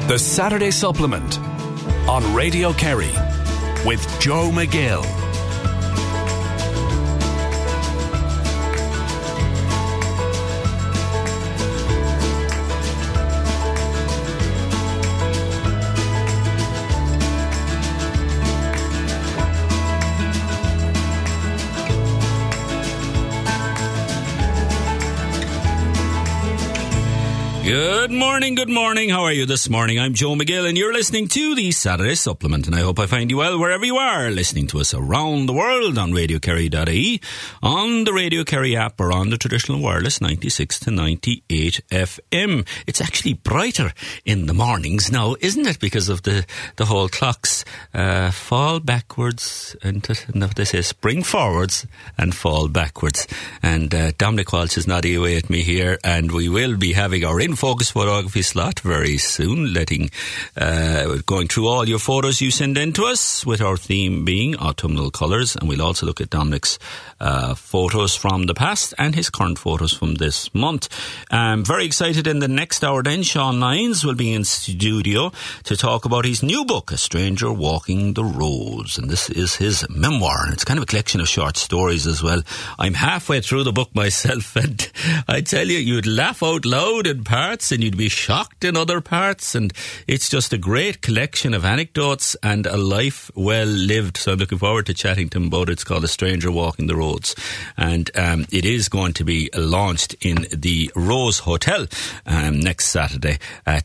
The Saturday Supplement on Radio Kerry with Joe McGill. Good morning. How are you this morning? I'm Joe McGill and you're listening to the Saturday Supplement, and I hope I find you well wherever you are listening to us around the world on radiokerry.ie, on the Radio Kerry app, or on the traditional wireless 96 to 98 FM. It's actually brighter in the mornings now, isn't it? Because of the whole clocks fall backwards and what they say, spring forwards and fall backwards. And Dominic Walsh is nodding away at me here, and we will be having our In Focus photography slot very soon, going through all your photos you send in to us, with our theme being autumnal colours, and we'll also look at Dominic's photos from the past and his current photos from this month. Very excited. In the next hour then, Sean Lyons will be in studio to talk about his new book, A Stranger Walking the Roads, and this is his memoir, and it's kind of a collection of short stories as well. I'm halfway through the book myself, and I tell you, you'd laugh out loud in parts and you'd be shocked in other parts, and it's just a great collection of anecdotes and a life well lived. So I'm looking forward to chatting to him about it. It's called A Stranger Walking the Roads, and it is going to be launched in the Rose Hotel next Saturday at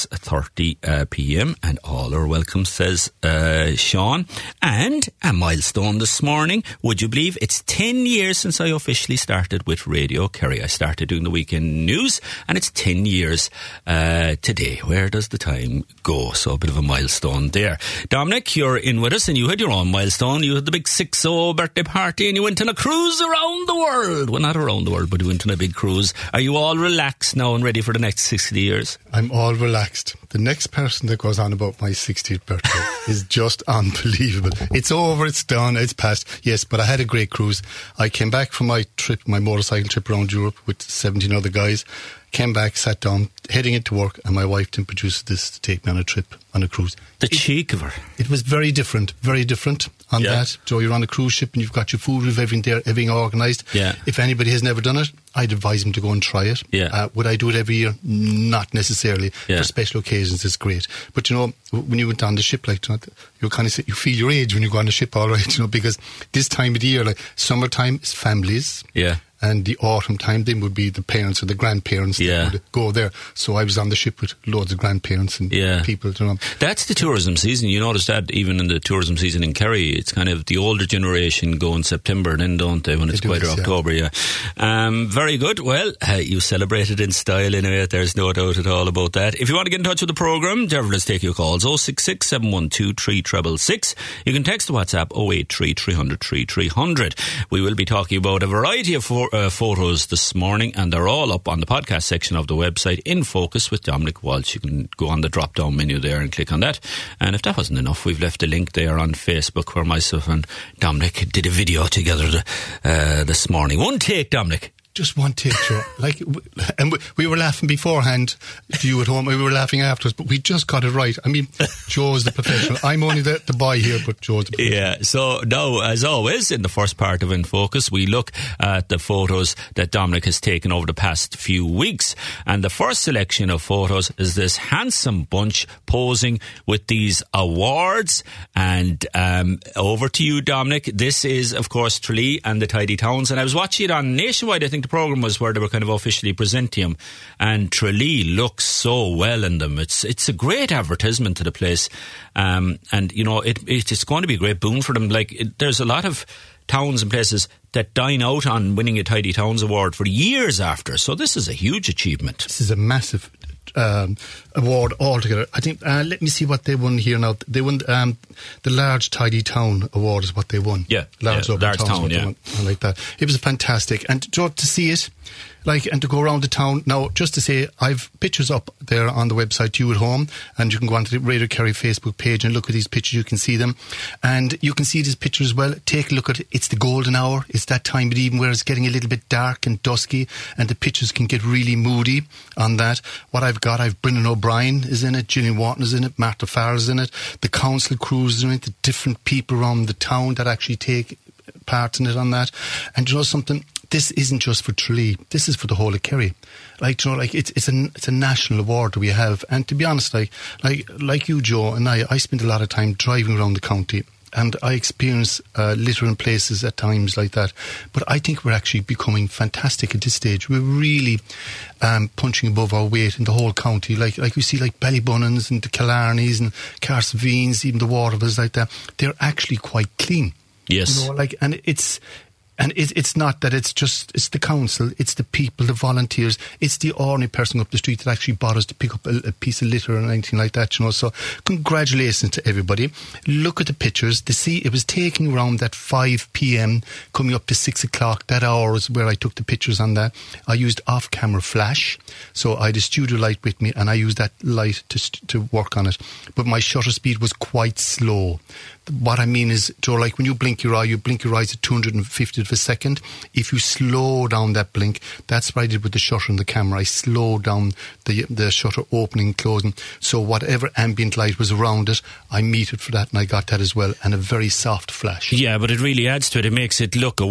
6:30 p.m. and all are welcome, says Sean. And a milestone this morning, would you believe it's 10 years since I officially started with Radio Kerry. I started doing the weekend news, and it's 10 years today. Where does the time go? So a bit of a milestone there. Dominic, you're in with us, and you had your own milestone. You had the big 6-0 birthday party, and you went on a cruise around the world. Well, not around the world, but you went on a big cruise. Are you all relaxed now and ready for the next 60 years? I'm all relaxed. The next person that goes on about my 60th birthday is just unbelievable. It's over, it's done, it's past. Yes, but I had a great cruise. I came back from my motorcycle trip around Europe with 17 other guys. Came back, sat down, heading into work, and my wife didn't produce this to take me on a trip, on a cruise. The cheek of her. It was very different on that. So you're on a cruise ship and you've got your food, with everything there, everything organised. Yeah. If anybody has never done it, I'd advise them to go and try it. Yeah. Would I do it every year? Not necessarily. Yeah. For special occasions, it's great. But you know, when you went on the ship, like, you kind of you feel your age when you go on the ship, all right, you know, because this time of the year, like summertime, is families. Yeah. And the autumn time then would be the parents or the grandparents that would go there. So I was on the ship with loads of grandparents and people. You know. That's the tourism season. You notice that even in the tourism season in Kerry, it's kind of the older generation go in September then, don't they, when it's quieter October, very good. Well, you celebrated in style anyway. There's no doubt at all about that. If you want to get in touch with the programme, let's take your calls. 066 712 3666. You can text the WhatsApp 083 300 3300. We will be talking about a variety of photos this morning, and they're all up on the podcast section of the website, In Focus with Dominic Walsh. You can go on the drop down menu there and click on that. And if that wasn't enough, we've left a link there on Facebook where myself and Dominic did a video together this morning. One take, Dominic. Just one take, Joe. And we were laughing beforehand. You at home, we were laughing afterwards, but we just got it right. I mean, Joe's the professional. I'm only the boy here, but Joe's the professional. Yeah, so now, as always, in the first part of In Focus, we look at the photos that Dominic has taken over the past few weeks. And the first selection of photos is this handsome bunch posing with these awards. And over to you, Dominic. This is, of course, Tralee and the Tidy Towns. And I was watching it on Nationwide. I think the programme was where they were kind of officially presenting him, and Tralee looks so well in them. It's a great advertisement to the place, and you know it's going to be a great boon for them. There's a lot of towns and places that dine out on winning a Tidy Towns award for years after, so this is a huge achievement. This is a massive award altogether. I think let me see what they won here now. They won the Large Tidy Town Award is what they won. Yeah, Large Town, yeah. I like that. It was fantastic, and to see it, and to go around the town. Now, just to say, I've pictures up there on the website, You at Home, and you can go onto the Radio Kerry Facebook page and look at these pictures. You can see them. And you can see these pictures as well. Take a look at it. It's the golden hour. It's that time of the evening where it's getting a little bit dark and dusky, and the pictures can get really moody on that. What I've got, I've Brendan O'Brien is in it, Gillian Wharton is in it, Martha Farrell's in it, the council crews is in it, the different people around the town that actually take part in it on that. And you know something? This isn't just for Tralee. This is for the whole of Kerry. It's a national award that we have. And to be honest, like you, Joe, and I spend a lot of time driving around the county, and I experience litter in places at times like that. But I think we're actually becoming fantastic at this stage. We're really punching above our weight in the whole county. Like we see Ballybunnans and the Killarneys and Carsveens, even the Watervilles like that. They're actually quite clean. Yes. You know, it's not that it's the council, it's the people, the volunteers, it's the ordinary person up the street that actually bothers to pick up a piece of litter or anything like that, you know. So congratulations to everybody. Look at the pictures. To see, it was taking around that 5 p.m. coming up to 6 o'clock. That hour is where I took the pictures on that. I used off-camera flash, so I had a studio light with me, and I used that light to work on it. But my shutter speed was quite slow. What I mean is, Joe, like when you blink your eyes at 250th of a second. If you slow down that blink, that's what I did with the shutter and the camera. I slowed down the shutter opening and closing. So whatever ambient light was around it, I metered for that, and I got that as well, and a very soft flash. Yeah, but it really adds to it. It makes it look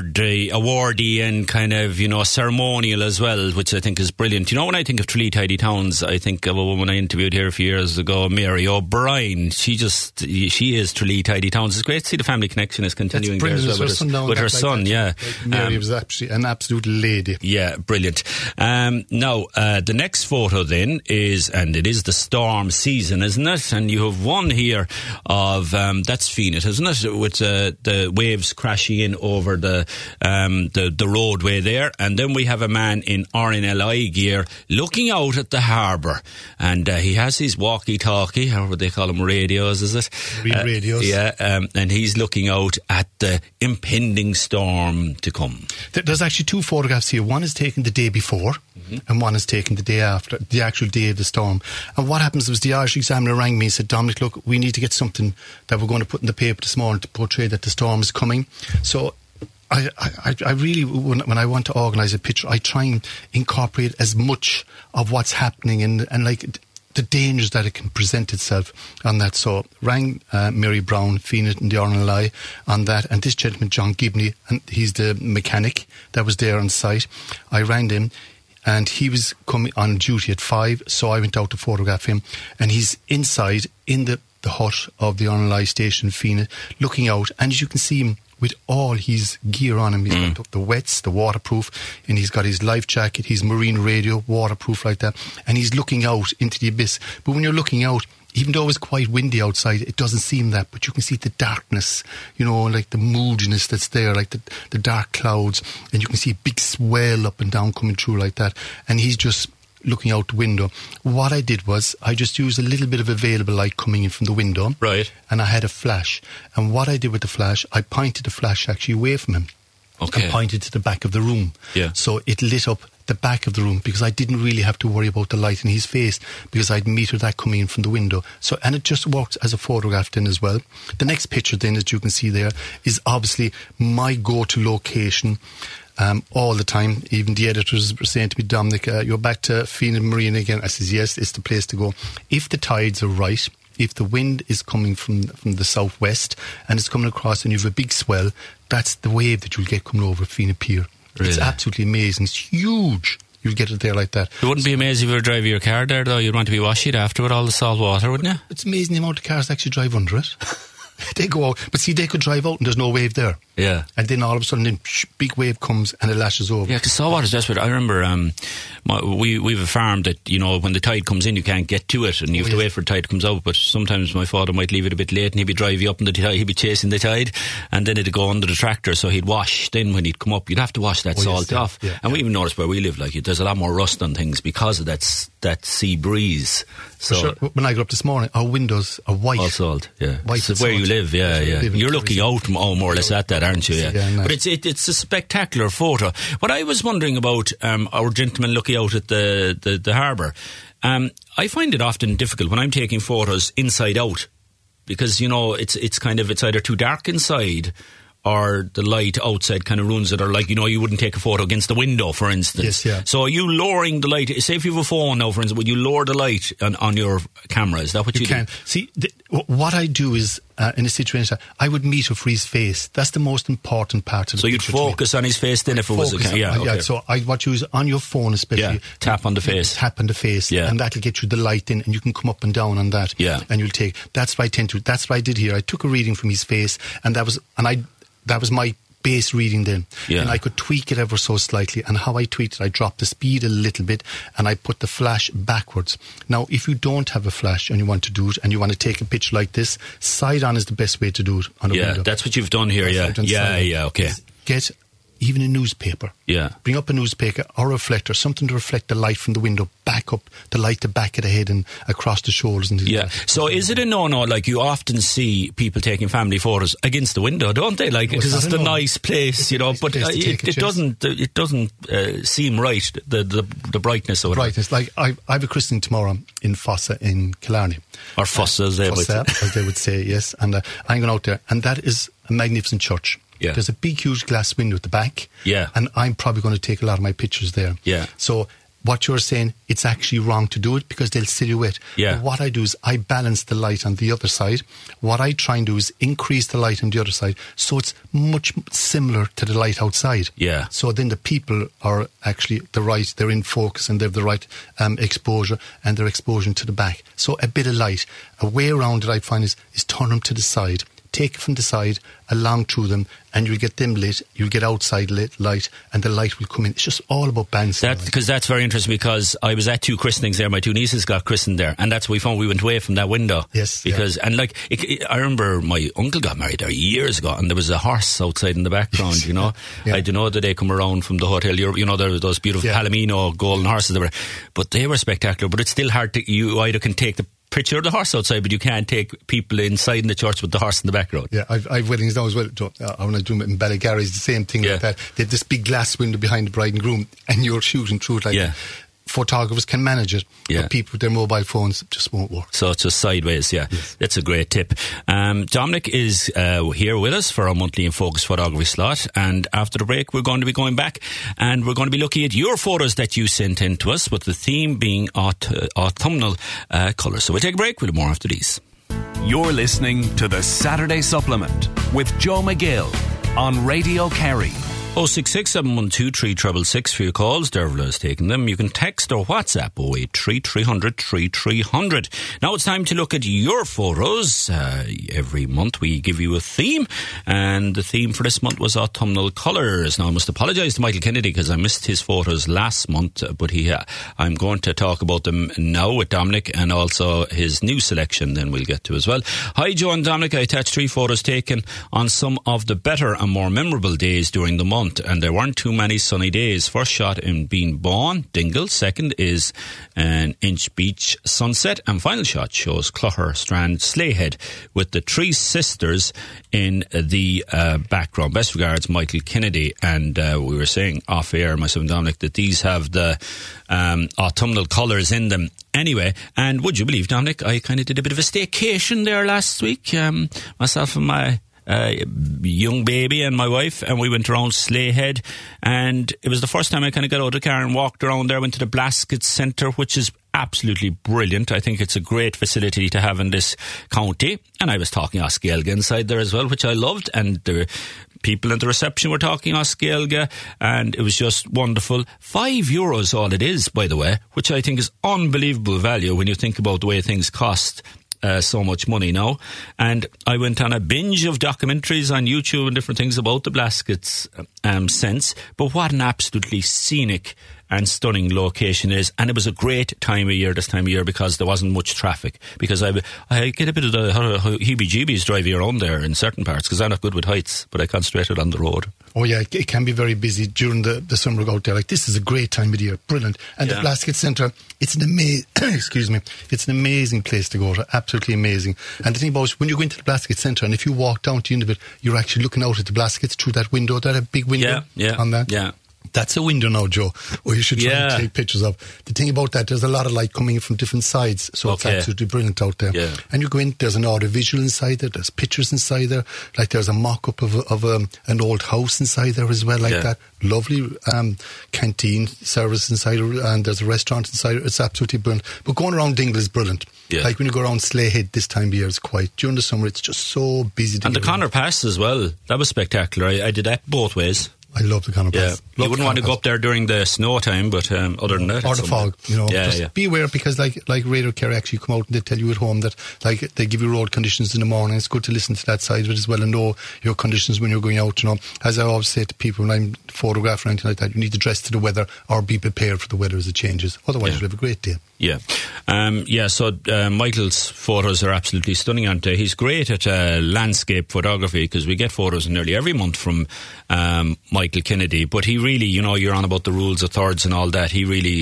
awardy and kind of, you know, ceremonial as well, which I think is brilliant. You know, when I think of Tralee Tidy Towns, I think of a woman I interviewed here a few years ago, Mary O'Brien. She is Tralee Tidy Towns. It's great to see the family connection is continuing there as well with her son. Yeah, Mary was actually an absolute lady. Yeah, brilliant. Now, the next photo then is, and it is the storm season, isn't it? And you have one here of that's Phoenix, isn't it? With the waves crashing in over the roadway there, and then we have a man in RNLI gear looking out at the harbour, and he has his walkie-talkie, however they call them, radios, is it? Radios. Yeah, and he's looking out at the impending storm to come. There's actually two photographs here. One is taken the day before, and one is taken the day after, the actual day of the storm. And what happens was the Irish Examiner rang me and said, Dominic, look, we need to get something that we're going to put in the paper this morning to portray that the storm is coming. So I really, when I want to organise a picture, I try and incorporate as much of what's happening and like the dangers that it can present itself on that. So rang Mary Brown, Phoenix and the RNLI on that, and this gentleman, John Gibney, and he's the mechanic that was there on site. I rang him, and he was coming on duty at 5, so I went out to photograph him, and he's inside in the hut of the RNLI station, Phoenix, looking out, and as you can see him with all his gear on him. He's got the wets, the waterproof, and he's got his life jacket, his marine radio, waterproof like that, and he's looking out into the abyss. But when you're looking out, even though it's quite windy outside, it doesn't seem that, but you can see the darkness, you know, like the moodiness that's there, like the dark clouds, and you can see a big swell up and down coming through like that, and he's just looking out the window. What I did was I just used a little bit of available light coming in from the window, right, and I had a flash, and what I did with the flash, I pointed the flash actually away from him, and pointed to the back of the room, so it lit up the back of the room, because I didn't really have to worry about the light in his face, because I'd metered that coming in from the window. So, and it just worked as a photograph then as well. The next picture then, as you can see there, is obviously my go-to location all the time. Even the editors were saying to me, Dominic, you're back to Phoenix Marine again. I says, yes, it's the place to go. If the tides are right, if the wind is coming from the southwest and it's coming across and you have a big swell, that's the wave that you'll get coming over Phoenix Pier. Really? It's absolutely amazing. It's huge. You'll get it there like that. It wouldn't be amazing if you were driving your car there, though. You'd want to be washed after with all the salt water, wouldn't you? It's amazing the amount of cars that actually drive under it. They go out, but see, they could drive out and there's no wave there. Yeah. And then all of a sudden, big wave comes and it lashes over. Yeah, because saltwater is desperate. I remember we've a farm that, you know, when the tide comes in, you can't get to it and you have to wait for the tide to come out. But sometimes my father might leave it a bit late and he'd be driving up in the tide, he'd be chasing the tide, and then it'd go under the tractor, so he'd wash. Then when he'd come up, you'd have to wash that salt off. Yeah, and we even noticed where we live, like, there's a lot more rust on things because of that sea breeze. So sure. When I got up this morning, our windows are white. All sold, yeah. White it's where you live, yeah. You're looking out more or less at that, aren't you? Yeah. But it's a spectacular photo. What I was wondering about our gentleman looking out at the harbour, I find it often difficult when I'm taking photos inside out, because, you know, it's either too dark inside or the light outside kind of ruins it, or, like, you know, you wouldn't take a photo against the window, for instance. Yes, yeah. So are you lowering the light? Say if you have a phone now, for instance, would you lower the light on your camera? Is that what you can do? See, what I do is, in a situation, I would meet for his face. That's the most important part of the So you'd focus on his face then, if it was a camera? Yeah, okay. So what you use on your phone especially. Yeah, tap on the face. Tap on the face, yeah. And that'll get you the light in, and you can come up and down on that. Yeah. And you'll take, that's what I did here. I took a reading from his face, and that was my base reading then. Yeah. And I could tweak it ever so slightly. And how I tweaked it, I dropped the speed a little bit and I put the flash backwards. Now, if you don't have a flash and you want to do it and you want to take a picture like this, side on is the best way to do it on a window. Yeah, that's what you've done here, yeah, okay. Get even a newspaper. Yeah. Bring up a newspaper or a reflector, something to reflect the light from the window back up, to light the back of the head and across the shoulders. And yeah. So is it a no-no? Like, you often see people taking family photos against the window, don't they? Like, because it's the nice place, you know. But it doesn't seem right. The brightness of it. Brightness. Like, I have a christening tomorrow in Fossa in Killarney. Or Fossa, as they would say. Yes. And I'm going out there, and that is a magnificent church. Yeah. There's a big, huge glass window at the back. Yeah. And I'm probably going to take a lot of my pictures there. Yeah. So what you're saying, it's actually wrong to do it because they'll silhouette. Yeah. But what I do is I balance the light on the other side. What I try and do is increase the light on the other side so it's much similar to the light outside. Yeah. So then the people are actually they're in focus and they have the right exposure, and they're exposing to the back. So a bit of light. A way around it, I find, is turn them to the side. Take it from the side, along through them, and you'll get them lit, you'll get outside lit light, and the light will come in. It's just all about balancing. Because that's very interesting, because I was at 2 christenings there. My 2 nieces got christened there, and that's what we found. We went away from that window. Yes. Because, yeah. And like, I remember my uncle got married there years ago, and there was a horse outside in the background, yes. you know. Yeah. I don't know that they come around from the hotel. You know, there were those beautiful Palomino golden horses there, but they were spectacular. But it's still hard to, you either can take the picture of the horse outside, but you can't take people inside in the church with the horse in the background. Yeah, I've weddings now as well. When I do it in Ballygarry, it's the same thing like that. They have this big glass window behind the bride and groom, and you're shooting through it like that. Photographers can manage it, but people with their mobile phones just won't work. So it's just sideways, Yes. That's a great tip. Dominic is here with us for our monthly In Focus photography slot, and after the break we're going to be going back and we're going to be looking at your photos that you sent in to us, with the theme being autumnal colours. So we'll take a break. We'll do more after these. You're listening to the Saturday Supplement with Joe McGill on Radio Kerry. 066 712 3666 for your calls. Dervla is taking them. You can text or WhatsApp 083 300 3300. Now it's time to look at your photos. Every month we give you a theme, and the theme for this month was autumnal colours. Now I must apologise to Michael Kennedy because I missed his photos last month, but I'm going to talk about them now with Dominic, and also his new selection then we'll get to as well. Hi Joe and Dominic, I attached 3 photos taken on some of the better and more memorable days during the month, and there weren't too many sunny days. First shot in Beanbawn, Dingle. Second is an Inch Beach sunset, and final shot shows Clougher Strand Slayhead with the 3 sisters in the background. Best regards, Michael Kennedy. And we were saying off air, myself and Dominic, that these have the autumnal colours in them. Anyway, and would you believe, Dominic, I kind of did a bit of a staycation there last week. Myself and my young baby and my wife, and we went around Slayhead, and it was the first time I kind of got out of the car and walked around there. Went to the Blaskets Centre, which is absolutely brilliant. I think it's a great facility to have in this county, and I was talking Osceolga inside there as well, which I loved, and the people at the reception were talking Osceolga, and it was just wonderful. €5 all it is, by the way, which I think is unbelievable value when you think about the way things cost so much money now. And I went on a binge of documentaries on YouTube and different things about the Blaskets since. But what an absolutely scenic and stunning location it is. And it was a great time of year, this time of year, because there wasn't much traffic. Because I get a bit of the heebie-jeebies driving around there in certain parts, because I'm not good with heights, but I concentrated on the road. Oh yeah, it can be very busy during the summer out there. Like, this is a great time of the year, brilliant. And the Blaskett Centre, it's an it's an amazing place to go to, absolutely amazing. And the thing about it, when you go into the Blaskett Centre, and if you walk down to the end of it, you're actually looking out at the Blasketts through that window, that big window on that. Yeah. That's a window now, Joe, where you should try and take pictures of. The thing about that, there's a lot of light coming in from different sides, so it's absolutely brilliant out there. Yeah. And you go in, there's an audio-visual inside there, there's pictures inside there, like there's a mock-up of an old house inside there as well, like that. Lovely canteen service inside there, and there's a restaurant inside there. It's absolutely brilliant. But going around Dingle is brilliant. Yeah. Like when you go around Slayhead this time of year, it's quiet. During the summer, it's just so busy. And the Connor Pass as well, that was spectacular. I did that both ways. I love the Connor Pass. You wouldn't want to go up there during the snow time, but other than that, or the fog, just be aware, because like Radio Kerry actually come out and they tell you at home that like they give you road conditions in the morning. It's good to listen to that side of it as well and know your conditions when you're going out. As I always say to people when I'm photographing or anything like that, you need to dress to the weather or be prepared for the weather as it changes. Otherwise, you'll have a great day. Yeah. So Michael's photos are absolutely stunning, aren't they? He's great at landscape photography, because we get photos nearly every month from Michael Kennedy. But he really, you're on about the rules of thirds and all that.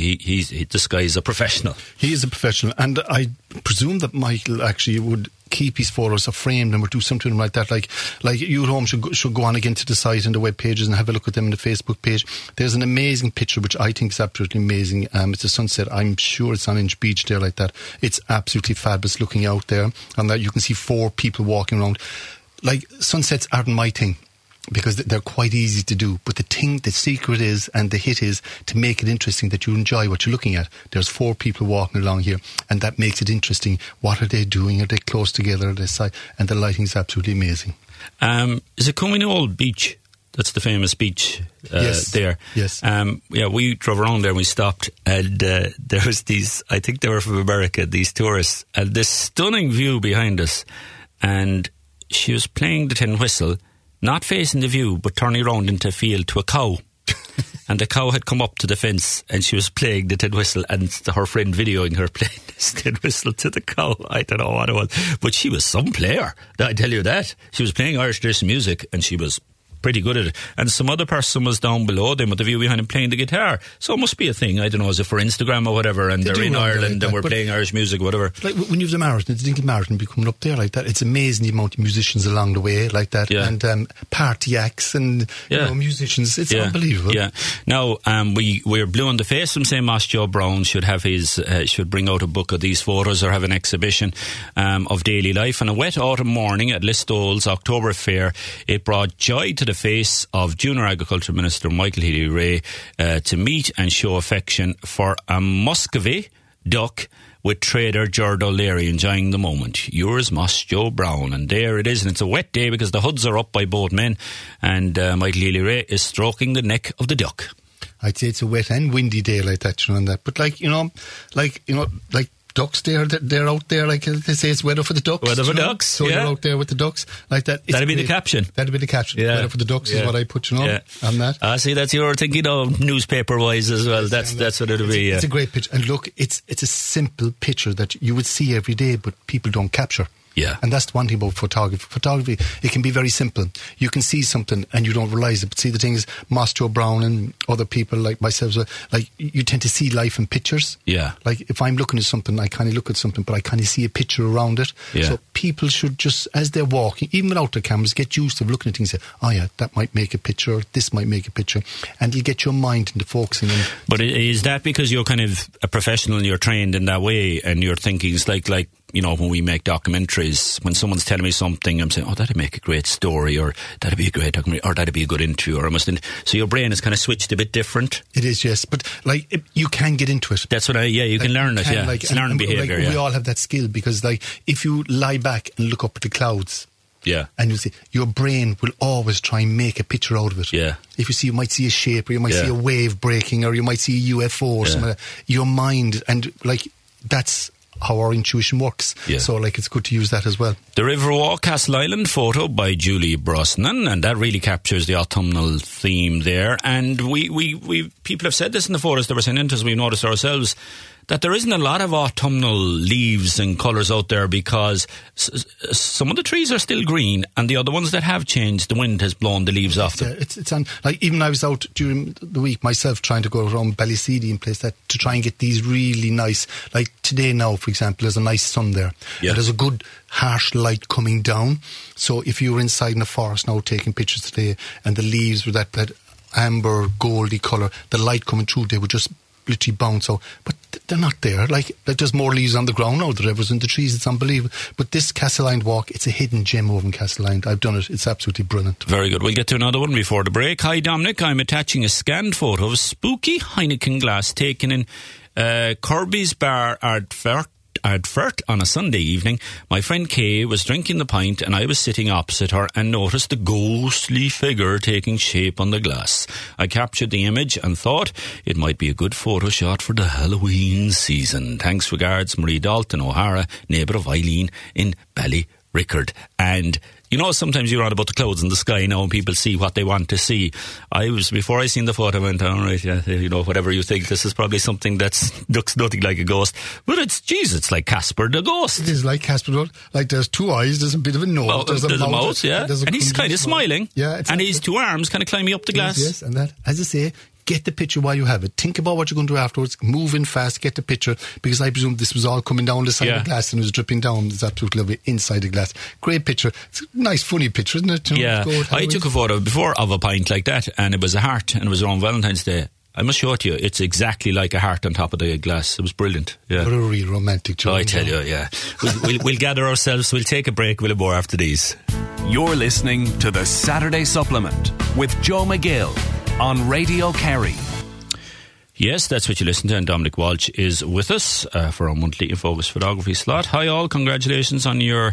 This guy is a professional. He is a professional. And I presume that Michael actually would keep his photos framed and would do something like that. Like you at home should go on again to the site and the web pages and have a look at them in the Facebook page. There's an amazing picture which I think is absolutely amazing. It's a sunset. I'm sure it's on Inch Beach there like that. It's absolutely fabulous looking out there, and that you can see 4 people walking around. Like, sunsets aren't my thing, because they're quite easy to do. But the secret is, and the hit is, to make it interesting, that you enjoy what you're looking at. There's 4 people walking along here, and that makes it interesting. What are they doing? Are they close together? Are they side? And the lighting is absolutely amazing. Is it Cumminall Beach? That's the famous beach there. Yes. We drove around there and we stopped, and there was these, I think they were from America, these tourists, and this stunning view behind us. And she was playing the tin whistle, not facing the view, but turning around into a field to a cow. And the cow had come up to the fence, and she was playing the tin whistle, and her friend videoing her playing this tin whistle to the cow. I don't know what it was, but she was some player, I tell you that. She was playing Irish traditional music, and she was pretty good at it. And some other person was down below them with the view behind him playing the guitar. So it must be a thing. I don't know, is it for Instagram or whatever, and they're in Ireland and we're playing Irish music or whatever. Like when you have the marathon, the Dingle Marathon, be coming up there like that. It's amazing the amount of musicians along the way like that, and party acts and musicians. It's unbelievable. Yeah. Now we're blue on the face from saying Moss Joe Brown should have his should bring out a book of these photos or have an exhibition of daily life. On a wet autumn morning at Listowel's October Fair, it brought joy to the face of Junior Agriculture Minister Michael Healy-Rae to meet and show affection for a Muscovy duck with trader Gerard O'Leary, enjoying the moment. Yours, Moss Joe Brown. And there it is, and it's a wet day because the hoods are up by both men, and Michael Healy-Rae is stroking the neck of the duck. I'd say it's a wet and windy day like that, and that. But like ducks, they're out there, like they say, it's weather for the ducks. Weather for ducks, so you're out there with the ducks like that. That'd be the caption. Weather for the ducks is what I put, on that. See, that's your thinking of newspaper-wise as well. That's what it'll be. It's a great picture, and look, it's a simple picture that you would see every day, but people don't capture. Yeah. And that's the one thing about photography. Photography, it can be very simple. You can see something and you don't realise it. But see, the thing is, Moss Joe Brown and other people like myself, like, you tend to see life in pictures. Yeah. Like, if I'm looking at something, I kind of look at something, but I kind of see a picture around it. Yeah. So people should just, as they're walking, even without their cameras, get used to looking at things and say, oh yeah, that might make a picture, or this might make a picture. And you get your mind into focusing on it. But is that because you're kind of a professional and you're trained in that way, and your thinking is like, when we make documentaries, when someone's telling me something, I'm saying, oh, that'd make a great story, or that'd be a great documentary, or that'd be a good interview, or so your brain is kind of switched a bit different. It is, yes, but you can get into it. That's what you can learn it, yeah. It's learning behaviour, We all have that skill, because if you lie back and look up at the clouds, and you see, your brain will always try and make a picture out of it. Yeah. If you might see a shape, or you might see a wave breaking, or you might see a UFO or something like that, your mind, and that's how our intuition works. Yeah. So like it's good to use that as well. The Riverwalk Castle Island photo by Julie Brosnan, and that really captures the autumnal theme there. And we people have said this in the photos that were sent in to us, we've noticed ourselves, that there isn't a lot of autumnal leaves and colours out there, because some of the trees are still green and the other ones that have changed, the wind has blown the leaves off them. Yeah, it's on, like even I was out during the week myself trying to go around Ballyseedy and place that to try and get these really nice, like today now for example there's a nice sun there. Yeah. And there's a good harsh light coming down, so if you were inside in the forest now taking pictures today and the leaves were that amber goldy colour, the light coming through, they would just literally bounce out, but they're not there. Like there's more leaves on the ground now than there was in the trees. It's unbelievable. But this Castle Island walk, it's a hidden gem over in Castle Island. I've done it. It's absolutely brilliant. Very good. We'll get to another one before the break. Hi Dominic, I'm attaching a scanned photo of a spooky Heineken glass taken in Kirby's Bar Ardfert on a Sunday evening. My friend Kay was drinking the pint and I was sitting opposite her and noticed the ghostly figure taking shape on the glass. I captured the image and thought it might be a good photo shot for the Halloween season. Thanks, regards, Marie Dalton O'Hara, neighbour of Eileen in Ballyrickard. And you know, sometimes you're on about the clouds in the sky now and people see what they want to see. Before I seen the photo, I went, all right, yeah, you know, whatever you think, this is probably something that looks nothing like a ghost. But it's like Casper the Ghost. It is like Casper the Ghost. Like there's two eyes, there's a bit of a nose, there's a mouth, yeah. And he's kind of smiling. Yeah. And his two arms kind of climbing up the glass. Yes, and that, as I say, get the picture while you have it. Think about what you're going to do afterwards. Move in fast, get the picture, because I presume this was all coming down the side of the glass and it was dripping down. It's absolutely lovely inside the glass. Great picture. It's a nice, funny picture, isn't it? Yeah. I took a photo before of a pint like that, and it was a heart, and it was around Valentine's Day. I must show it to you. It's exactly like a heart on top of the glass. It was brilliant. Yeah. What a real romantic job. I tell you, yeah. We'll gather ourselves. We'll take a break. We'll have more after these. You're listening to the Saturday Supplement with Joe McGill on Radio Kerry. Yes, that's what you listen to, and Dominic Walsh is with us for our monthly In Focus photography slot. Hi all, congratulations on your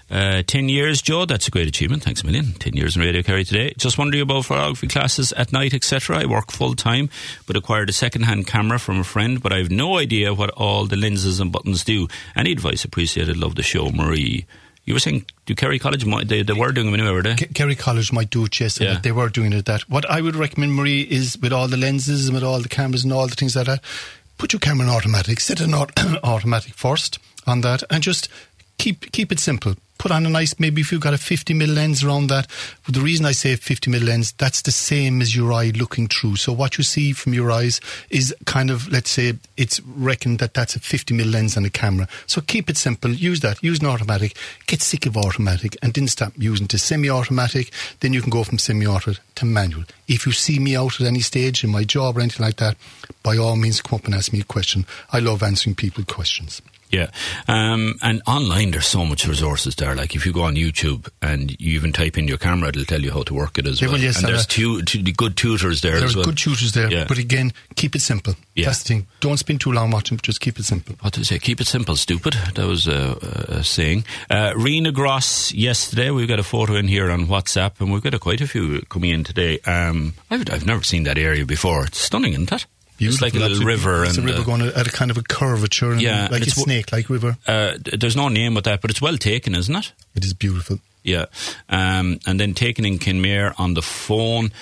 10 years, Joe. That's a great achievement. Thanks a million. 10 years in Radio Kerry today. Just wondering about photography classes at night, etc. I work full time, but acquired a second-hand camera from a friend, but I have no idea what all the lenses and buttons do. Any advice appreciated. Love the show, Marie. You were saying, do Kerry College, they were doing it anyway, were they? Kerry College might do it, yes. Yeah. They were doing it that. What I would recommend, Marie, is with all the lenses and with all the cameras and all the things like that, put your camera in automatic, set an automatic first on that, and just keep it simple. Put on a nice, maybe if you've got a 50mm lens around that. But the reason I say 50mm lens, that's the same as your eye looking through. So what you see from your eyes is kind of, let's say, it's reckoned that that's a 50mm lens on a camera. So keep it simple. Use that. Use an automatic. Get sick of automatic and then stop using to semi-automatic. Then you can go from semi-auto to manual. If you see me out at any stage in my job or anything like that, by all means come up and ask me a question. I love answering people's questions. Yeah, and online there's so much resources there. Like if you go on YouTube and you even type in your camera, it'll tell you how to work it as well. Yes, and there's good tutors there as well. There are good tutors there, yeah. But again, keep it simple. Yeah. That's the thing. Don't spend too long watching, but just keep it simple. What did I say? Keep it simple, stupid. That was a saying. Rena Gross, yesterday, we've got a photo in here on WhatsApp, and we've got quite a few coming in today. I've never seen that area before. It's stunning, isn't it? Beautiful. It's like a little river. It's a river going at a kind of a curvature. And yeah. Like a snake-like river. There's no name with that, but it's well taken, isn't it? It is beautiful. Yeah. And then taken in Kinmare on the phone,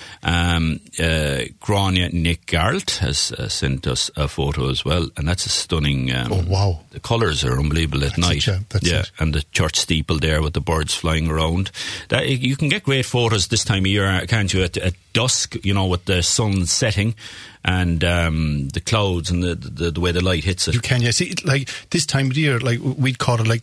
Grania Nick Garlt has sent us a photo as well, and that's a stunning... oh, wow. The colours are unbelievable at night. That's it. And the church steeple there with the birds flying around. You can get great photos this time of year, can't you, at dusk, you know, with the sun setting and the clouds and the way the light hits it. You can, yeah. See, like this time of the year, like we'd call it like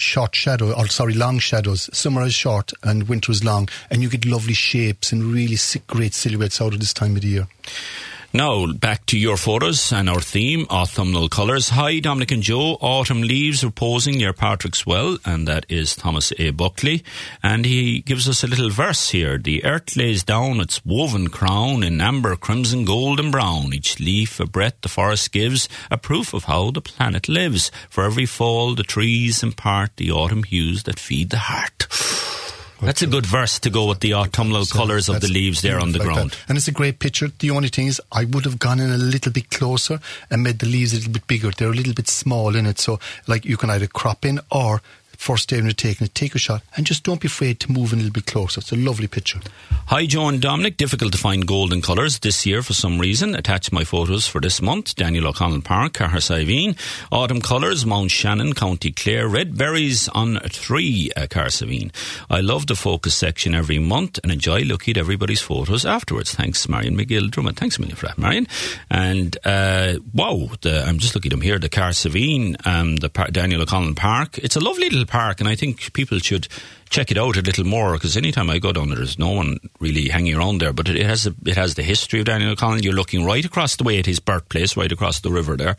long shadows. Summer is short and winter is long, and you get lovely shapes and really great silhouettes out of this time of the year. Now, back to your photos and our theme, autumnal colours. Hi, Dominic and Joe. Autumn leaves reposing near Patrick's Well, and that is Thomas A. Buckley. And he gives us a little verse here. The earth lays down its woven crown in amber, crimson, gold and brown. Each leaf a breath the forest gives, a proof of how the planet lives. For every fall the trees impart the autumn hues that feed the heart. That's a good verse to go with the autumnal colours of the leaves there on the ground. That. And it's a great picture. The only thing is I would have gone in a little bit closer and made the leaves a little bit bigger. They're a little bit small in it, so like you can either crop in or first day when you're taking it, take a shot and just don't be afraid to move a little bit closer. It's a lovely picture. Hi Joe and Dominic, difficult to find golden colours this year for some reason. Attach my photos for this month. Daniel O'Connell Park, Cahersiveen. Autumn colours, Mount Shannon, County Clare. Red berries on 3, Cahersiveen. I love the focus section every month and enjoy looking at everybody's photos afterwards. Thanks, Marion McGill Drummond. Thanks a million for that, Marion. And I'm just looking at them here. The Cahersiveen, Daniel O'Connell Park. It's a lovely little park, and I think people should check it out a little more, because anytime I go down there's no one really hanging around there, but it has the history of Daniel O'Connell. You're looking right across the way at his birthplace, right across the river there,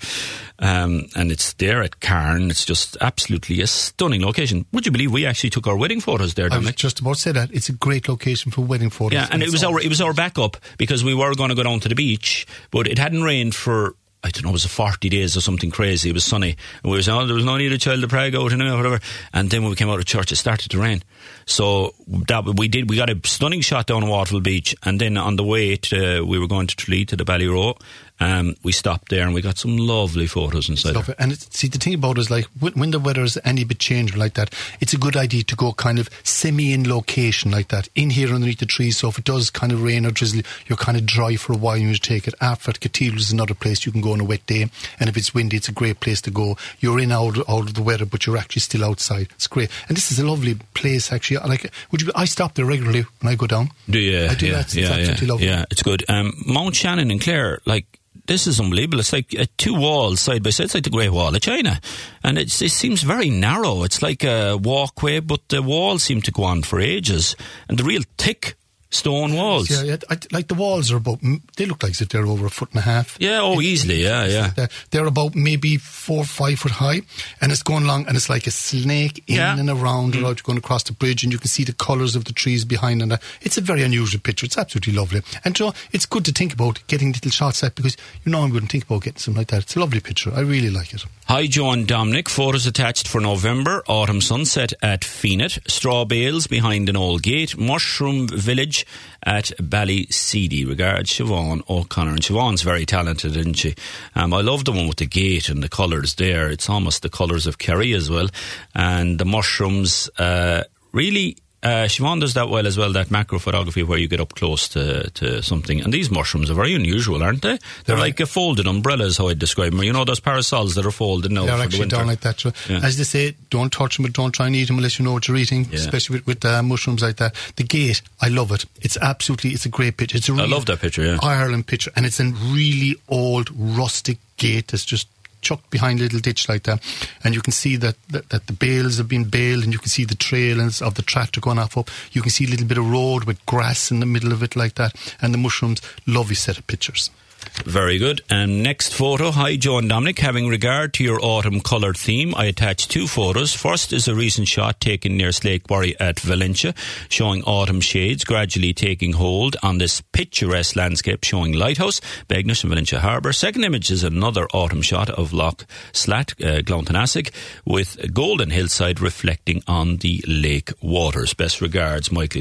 and it's there at Cairn. It's just absolutely a stunning location. Would you believe we actually took our wedding photos there, Dominic? I was just about to say that. It's a great location for wedding photos. Yeah, and it was our backup, because we were going to go down to the beach, but it hadn't rained for, I don't know, it was 40 days or something crazy. It was sunny. And we were saying, there was no need of child of Prague out and whatever. And then when we came out of church, it started to rain. So we got a stunning shot down at Waterville Beach. And then on the way we were going to Tralee to the Ballyroe. We stopped there and we got some lovely photos inside there. And see, the thing about it is, like, when the weather's any bit changing like that, it's a good idea to go kind of semi-in location like that, in here underneath the trees. So if it does kind of rain or drizzle, you're kind of dry for a while and you take it. After Cathedral is another place you can go on a wet day, and if it's windy, it's a great place to go. You're in out of the weather, but you're actually still outside. It's great. And this is a lovely place, actually. I stop there regularly when I go down. Do you? I do. It's absolutely lovely. Yeah, it's good. Mount Shannon in Clare, this is unbelievable. It's like 2 walls side by side. It's like the Great Wall of China. And it seems very narrow. It's like a walkway, but the walls seem to go on for ages. And the real thick stone walls. Yeah. Like the walls are about, they look like they're over 1.5 feet. Yeah, easily, yeah. They're about maybe 4 or 5 foot high, and it's going along, and it's like a snake in and around, you're going across the bridge, and you can see the colours of the trees behind, and it's a very unusual picture. It's absolutely lovely. And so it's good to think about getting little shots at, because you normally wouldn't think about getting something like that. It's a lovely picture. I really like it. Hi, Joe and Dominic. Photos attached for November. Autumn sunset at Feenet. Straw bales behind an old gate. Mushroom Village at Ballyseedy. Regards, Siobhan O'Connor. And Siobhan's very talented, isn't she? I love the one with the gate and the colours there. It's almost the colours of Kerry as well. And the mushrooms, really... Siobhan does that well as well, that macro photography where you get up close to something. And these mushrooms are very unusual, aren't they? They're like a folded umbrellas, how I describe them. You know those parasols that are folded now they're for actually the winter. Down like that. So as they say, don't touch them, but don't try and eat them unless you know what you're eating, especially with mushrooms like that. The gate, I love it. It's a great picture. It's a real I love that picture, yeah. Ireland picture. And it's a really old, rustic gate that's just chucked behind a little ditch like that, and you can see that the bales have been baled, and you can see the trails of the tractor going off up. You can see a little bit of road with grass in the middle of it like that, and the mushrooms. Lovely set of pictures. Very good. And next photo. Hi, Joe and Dominic. Having regard to your autumn coloured theme, I attached 2 photos. First is a recent shot taken near Slakebury at Valencia, showing autumn shades gradually taking hold on this picturesque landscape, showing Lighthouse, Begnish and Valencia Harbour. Second image is another autumn shot of Loch Slat, Glontanasig, with golden hillside reflecting on the lake waters. Best regards, Michael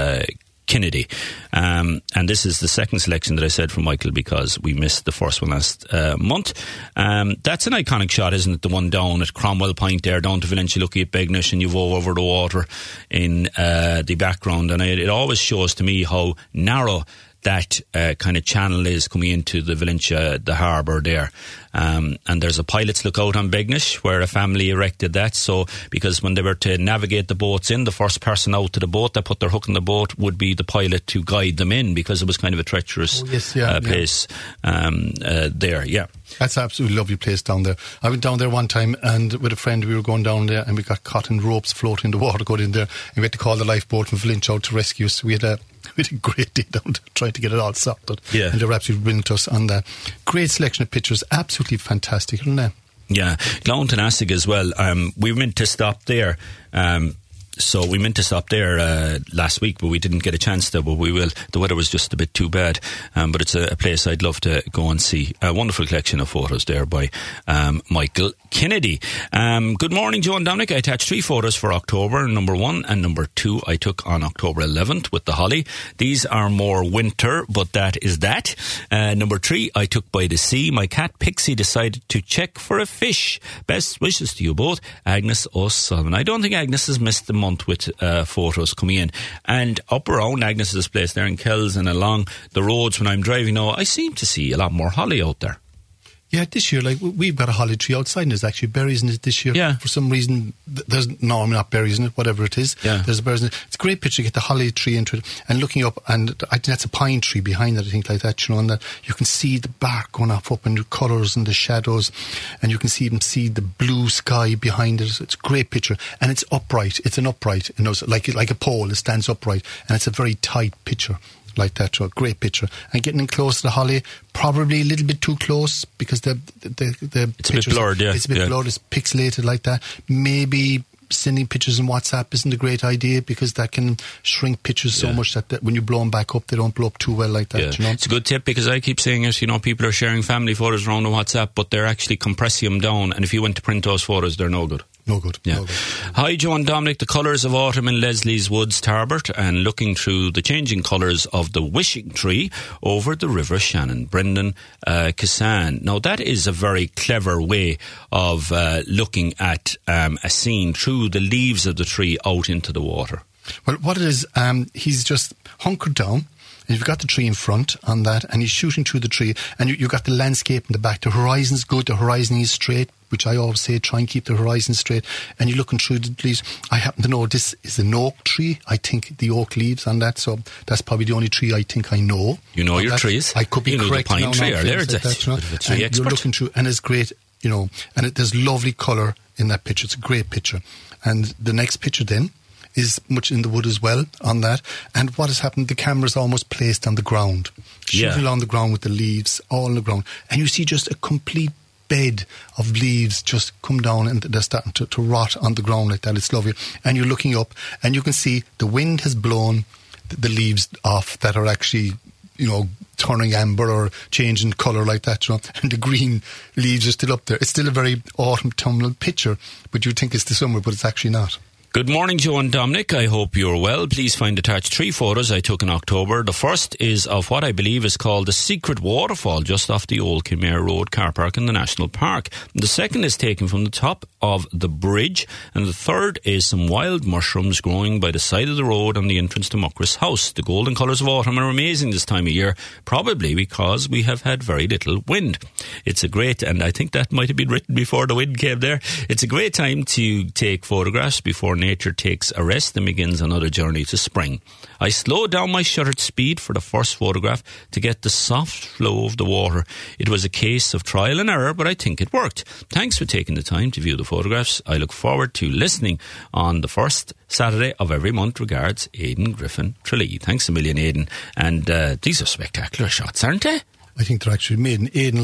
Kennedy. And this is the second selection that I said from Michael, because we missed the first one last month. That's an iconic shot, isn't it? The one down at Cromwell Point there, down to Valencia, looking at Begnish, and you've over the water in the background. And it always shows to me how narrow that kind of channel is coming into the Valencia, the harbour there. And there's a pilot's lookout on Begnish where a family erected that. So, because when they were to navigate the boats in, the first person out to the boat that put their hook in the boat would be the pilot to guide them in, because it was kind of a treacherous place there. Yeah. That's an absolutely lovely place down there. I went down there one time, and with a friend we were going down there, and we got caught in ropes floating in the water going in there, and we had to call the lifeboat from Valencia out to rescue us. We had a great day down there trying to get it all sorted. Yeah. And they were absolutely brilliant to us on that. Great selection of pictures, absolutely fantastic, isn't it? Yeah, Glontanasig as well. We meant to stop there. So we meant to stop there last week, but we didn't get a chance to, but we will. The weather was just a bit too bad. But it's a place I'd love to go and see. A wonderful collection of photos there by Michael Kennedy. Good morning, Joe and Dominic. I attached 3 photos for October, number 1 and number 2 I took on October 11th with the holly. These are more winter, but that is that. Number 3 I took by the sea. My cat Pixie decided to check for a fish. Best wishes to you both, Agnes O'Sullivan. I don't think Agnes has missed the month with photos coming in. And up around Agnes's place there in Kells and along the roads when I'm driving now, I seem to see a lot more holly out there. Yeah, this year, like, we've got a holly tree outside and there's actually berries in it this year. Yeah. For some reason, there's normally not berries in it, whatever it is. Yeah. There's berries in it. It's a great picture to get the holly tree into it and looking up, and I think that's a pine tree behind it, I think, like that, you know, and that you can see the bark going off up and the colours and the shadows, and you can even see the blue sky behind it. It's a great picture, and it's upright. It's an upright, you know, like a pole. It stands upright, and it's a very tight picture. Like that, so a great picture. And getting in close to the holly, probably a little bit too close because the it's a bit blurred, yeah. It's a bit blurred, it's pixelated like that. Maybe sending pictures in WhatsApp isn't a great idea because that can shrink pictures so much that when you blow them back up, they don't blow up too well like that. Yeah. You know? It's a good tip because I keep saying it, you know, people are sharing family photos around on WhatsApp, but they're actually compressing them down, and if you went to print those photos, they're no good. No good. Yeah. No good. Hi, Joe and Dominic. The colours of autumn in Leslie's Woods, Tarbert, and looking through the changing colours of the wishing tree over the River Shannon. Brendan Cassan. Now, that is a very clever way of looking at a scene through the leaves of the tree out into the water. Well, what it is, he's just hunkered down. And you've got the tree in front on that, and he's shooting through the tree, and you've got the landscape in the back. The horizon's good, the horizon is straight, which I always say, try and keep the horizon straight. And you're looking through the leaves. I happen to know this is an oak tree. I think the oak leaves on that, so that's probably the only tree I think I know. You know your that. trees. I could be you correct. You know the pine tree earlier. Like that, you know? Tree expert. You're looking through, and it's great, you know, and there's lovely colour in that picture. It's a great picture. And the next picture then is much in the wood as well on that. And what has happened, the camera's almost placed on the ground. Shooting along the ground with the leaves all on the ground. And you see just a complete bed of leaves just come down and they're starting to rot on the ground like that. It's lovely. And you're looking up and you can see the wind has blown the leaves off that are actually, you know, turning amber or changing colour like that, you know, and the green leaves are still up there. It's still a very autumnal picture, but you think it's the summer, but it's actually not. Good morning, Joe and Dominic. I hope you're well. Please find attached 3 photos I took in October. The first is of what I believe is called the Secret Waterfall just off the old Kinmare Road car park in the National Park. The second is taken from the top of the bridge, and the third is some wild mushrooms growing by the side of the road on the entrance to Muckross House. The golden colours of autumn are amazing this time of year, probably because we have had very little wind. It's a great, and I think that might have been written before the wind came there. It's a great time to take photographs before nature takes a rest and begins another journey to spring. I slowed down my shutter speed for the first photograph to get the soft flow of the water. It was a case of trial and error, but I think it worked. Thanks for taking the time to view the photographs. I look forward to listening on the first Saturday of every month. Regards, Aidan Griffin Tralee. Thanks a million, Aidan. And these are spectacular shots, aren't they? I think they're actually made. And Aidan,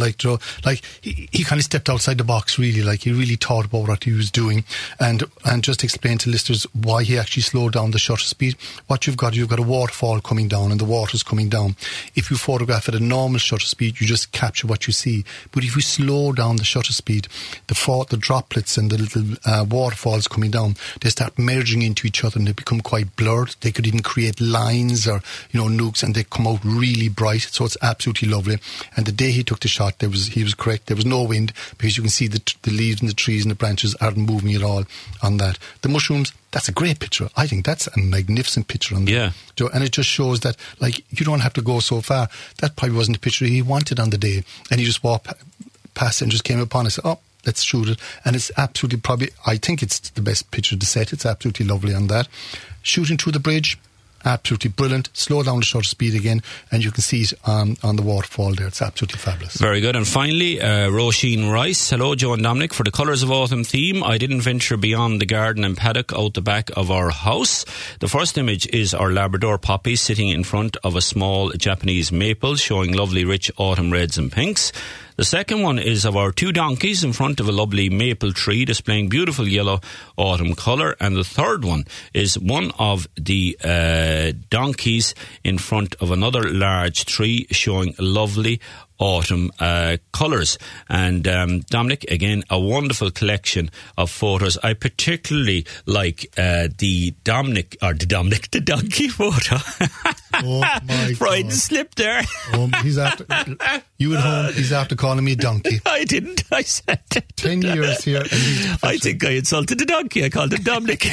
he kind of stepped outside the box, really. Like, he really thought about what he was doing and just explained to listeners why he actually slowed down the shutter speed. What you've got a waterfall coming down and the water's coming down. If you photograph at a normal shutter speed, you just capture what you see. But if you slow down the shutter speed, the droplets and the little waterfalls coming down, they start merging into each other and they become quite blurred. They could even create lines or, you know, nukes, and they come out really bright. So it's absolutely lovely. And the day he took the shot, he was correct. There was no wind because you can see the leaves and the trees and the branches aren't moving at all on that. The mushrooms, that's a great picture. I think that's a magnificent picture on that. Yeah. And it just shows that, like, you don't have to go so far. That probably wasn't the picture he wanted on the day. And he just walked past and just came upon it and said, oh, let's shoot it. And it's absolutely I think it's the best picture of the set. It's absolutely lovely on that. Shooting through the bridge, absolutely brilliant. Slow down the shutter speed again and you can see it on the waterfall there. It's absolutely fabulous. Very good. And finally, Roisin Rice. Hello, Joe and Dominic. For the Colours of Autumn theme, I didn't venture beyond the garden and paddock out the back of our house. The first image is our Labrador Poppy sitting in front of a small Japanese maple showing lovely rich autumn reds and pinks. The second one is of our 2 donkeys in front of a lovely maple tree displaying beautiful yellow autumn colour. And the third one is one of the donkeys in front of another large tree showing lovely autumn colours. And Dominic, again, a wonderful collection of photos. I particularly like the donkey photo. Oh my Freudian God. slip there. He's after you at home. He's after calling me a donkey. I didn't. I said it. 10 years here, and he's I think I insulted the donkey. I called him Dominic.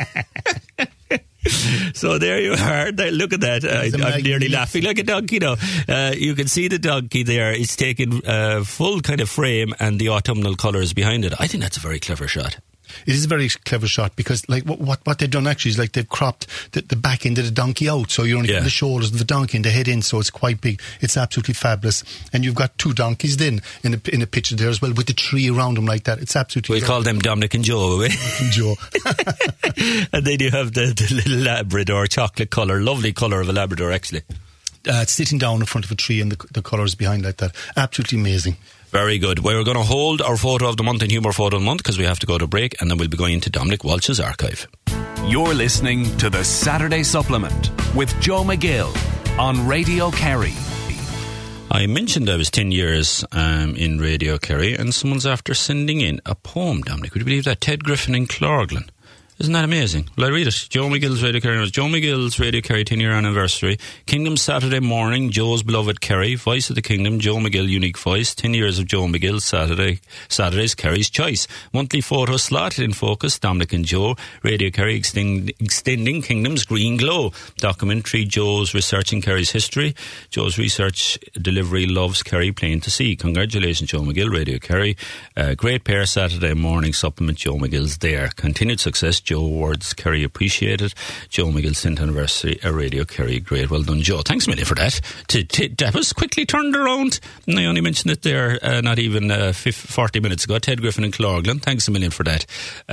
So there you are. Look at that. I'm nearly laughing like a donkey now. You can see the donkey there. It's taken full kind of frame and the autumnal colours behind it. I think that's a very clever shot. It is a very clever shot because, like, what they've done actually is like they've cropped the back end of the donkey out, so you're only getting the shoulders of the donkey and the head in, so it's quite big. It's absolutely fabulous, and you've got 2 donkeys then in a picture there as well with the tree around them like that. It's absolutely. We call them Dominic and Joe, will we? Joe. And then you have the little Labrador, chocolate colour, lovely colour of a Labrador actually. Sitting down in front of a tree and the colours behind like that. Absolutely amazing. Very good. We're going to hold our photo of the month and humour photo of the month because we have to go to break, and then we'll be going into Dominic Walsh's archive. You're listening to the Saturday Supplement with Joe McGill on Radio Kerry. I mentioned I was 10 years in Radio Kerry, and someone's after sending in a poem, Dominic. Would you believe that? Ted Griffin in Clorglen. Isn't that amazing? Well, I read it. Joe McGill's Radio Kerry. Joe McGill's Radio Kerry 10-year anniversary. Kingdom Saturday morning, Joe's beloved Kerry. Voice of the Kingdom, Joe McGill, unique voice. 10 years of Joe McGill, Saturdays, Kerry's choice. Monthly photo slot in focus, Dominic and Joe. Radio Kerry extending Kingdom's green glow. Documentary, Joe's researching Kerry's history. Joe's research delivery loves Kerry plain to see. Congratulations, Joe McGill, Radio Kerry. Great pair Saturday morning supplement, Joe McGill's there. Continued success. Joe Awards, Kerry appreciated. Joe McGill 10th anniversary, Radio Kerry, great. Well done, Joe. Thanks a million for that. That was quickly turned around. And I only mentioned it there not even 40 minutes ago. Ted Griffin in Clorglen. Thanks a million for that,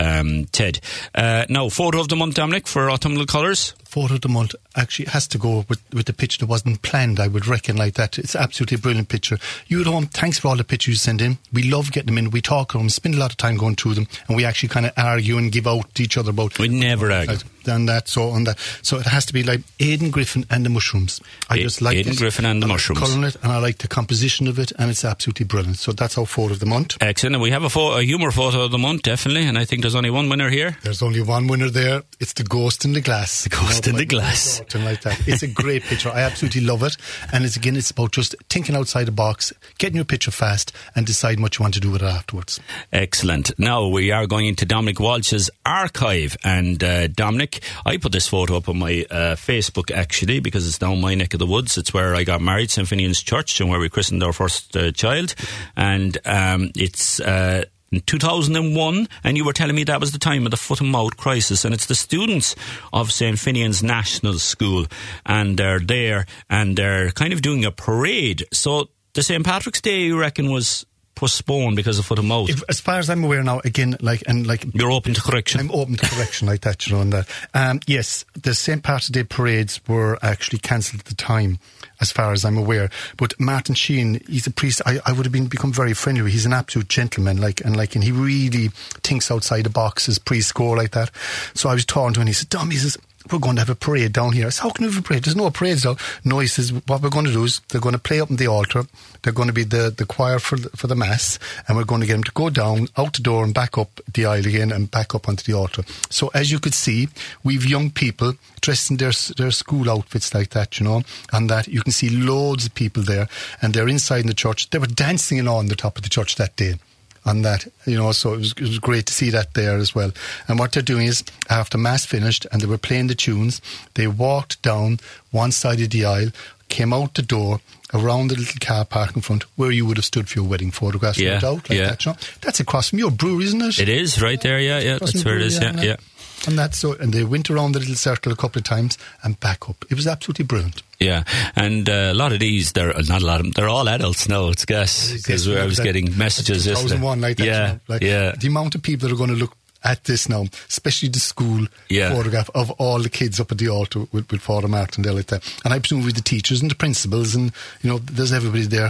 Ted. Now, photo of the month, Dominic, for autumnal colours. Photo of the month actually has to go with the picture that wasn't planned, I would reckon, like that. It's absolutely a brilliant picture. You at home, thanks for all the pictures you send in. We love getting them in. We talk on them, spend a lot of time going through them, and we actually kind of argue and give out to each other about. We never argue. On that. So it has to be like Aidan Griffin and the mushrooms. I just like Aidan Griffin and the mushrooms. Colouring it, and I like the composition of it, and it's absolutely brilliant. So that's our photo of the month. Excellent. And we have a humour photo of the month, definitely, and I think there's only one winner here. There's only one winner there. It's the ghost in the glass. The ghost in the glass. Like that. It's a great picture. I absolutely love it. And it's about just thinking outside the box, getting your picture fast, and deciding what you want to do with it afterwards. Excellent. Now we are going into Dominic Walsh's archive, and Dominic, I put this photo up on my Facebook actually because it's down my neck of the woods. It's where I got married, St. Finian's Church, and where we christened our first child, and it's in 2001, and you were telling me that was the time of the foot and mouth crisis, and it's the students of St. Finian's National School, and they're there, and they're kind of doing a parade. So the St. Patrick's Day, you reckon, was postponed because of foot and mouth? As far as I'm aware now, again, you're open to correction. I'm open to correction like that, you know. And that, yes, the St. Patrick's Day parades were actually cancelled at the time, as far as I'm aware. But Martin Sheehan, he's a priest. I would have become very friendly with. He's an absolute gentleman, and he really thinks outside the box as priest go like that. So I was talking to him, and he said, Dom, he says, we're going to have a parade down here. I said, how can we have a parade? There's no parades down. No, he says, what we're going to do is they're going to play up on the altar. They're going to be the choir for the mass, and we're going to get them to go down, out the door and back up the aisle again and back up onto the altar. So as you could see, we've young people dressed in their school outfits like that, you know, and that you can see loads of people there, and they're inside in the church. They were dancing on the top of the church that day. On that, you know, so it was great to see that there as well. And what they're doing is, after Mass finished and they were playing the tunes, they walked down one side of the aisle, came out the door, around the little car park in front, where you would have stood for your wedding photographs. Yeah, out, like that, you know? That's across from your brewery, isn't it? It is, right there, yeah, that's where it is, yeah. And that's so, and they went around the little circle a couple of times and back up. It was absolutely brilliant. Yeah, and a lot of these, they're not a lot of them, they're all adults now, it's gas, because I was getting messages yesterday. 2001 like that. Yeah, you know, like the amount of people that are going to look at this now, especially the school photograph of all the kids up at the altar with Father Martin there like that. And I presume with the teachers and the principals and, you know, there's everybody there.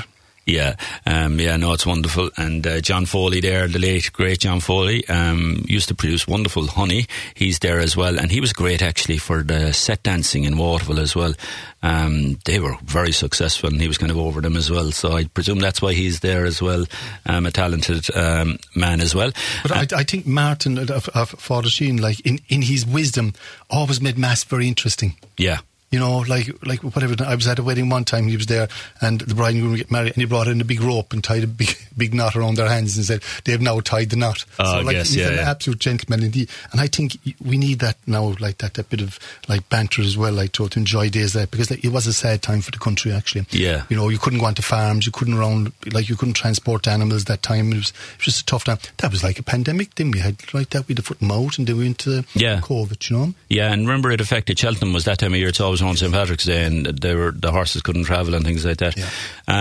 Yeah, no, it's wonderful. And John Foley there, the late, great John Foley, used to produce wonderful honey. He's there as well. And he was great, actually, for the set dancing in Waterville as well. They were very successful, and he was kind of over them as well. So I presume that's why he's there as well, a talented man as well. But I think Martin of Father Sheen, like in his wisdom, always made mass very interesting. Yeah. You know, like whatever. I was at a wedding one time, he was there, and the bride and groom get married, and he brought in a big rope and tied a big knot around their hands and said, they've now tied the knot. Oh, so, like, yes, he's an absolute gentleman indeed. And I think we need that now, like that bit of, like, banter as well, like, to enjoy days like, because, like, it was a sad time for the country, actually. Yeah. You know, you couldn't go onto farms, you couldn't you couldn't transport animals that time. It was just a tough time. That was like a pandemic. Then we had, like that, we had to foot them out, and then we went to COVID, you know? Yeah, and remember, it affected Cheltenham was that time of year. It's always around St. Patrick's Day, and the horses couldn't travel and things like that. Yeah.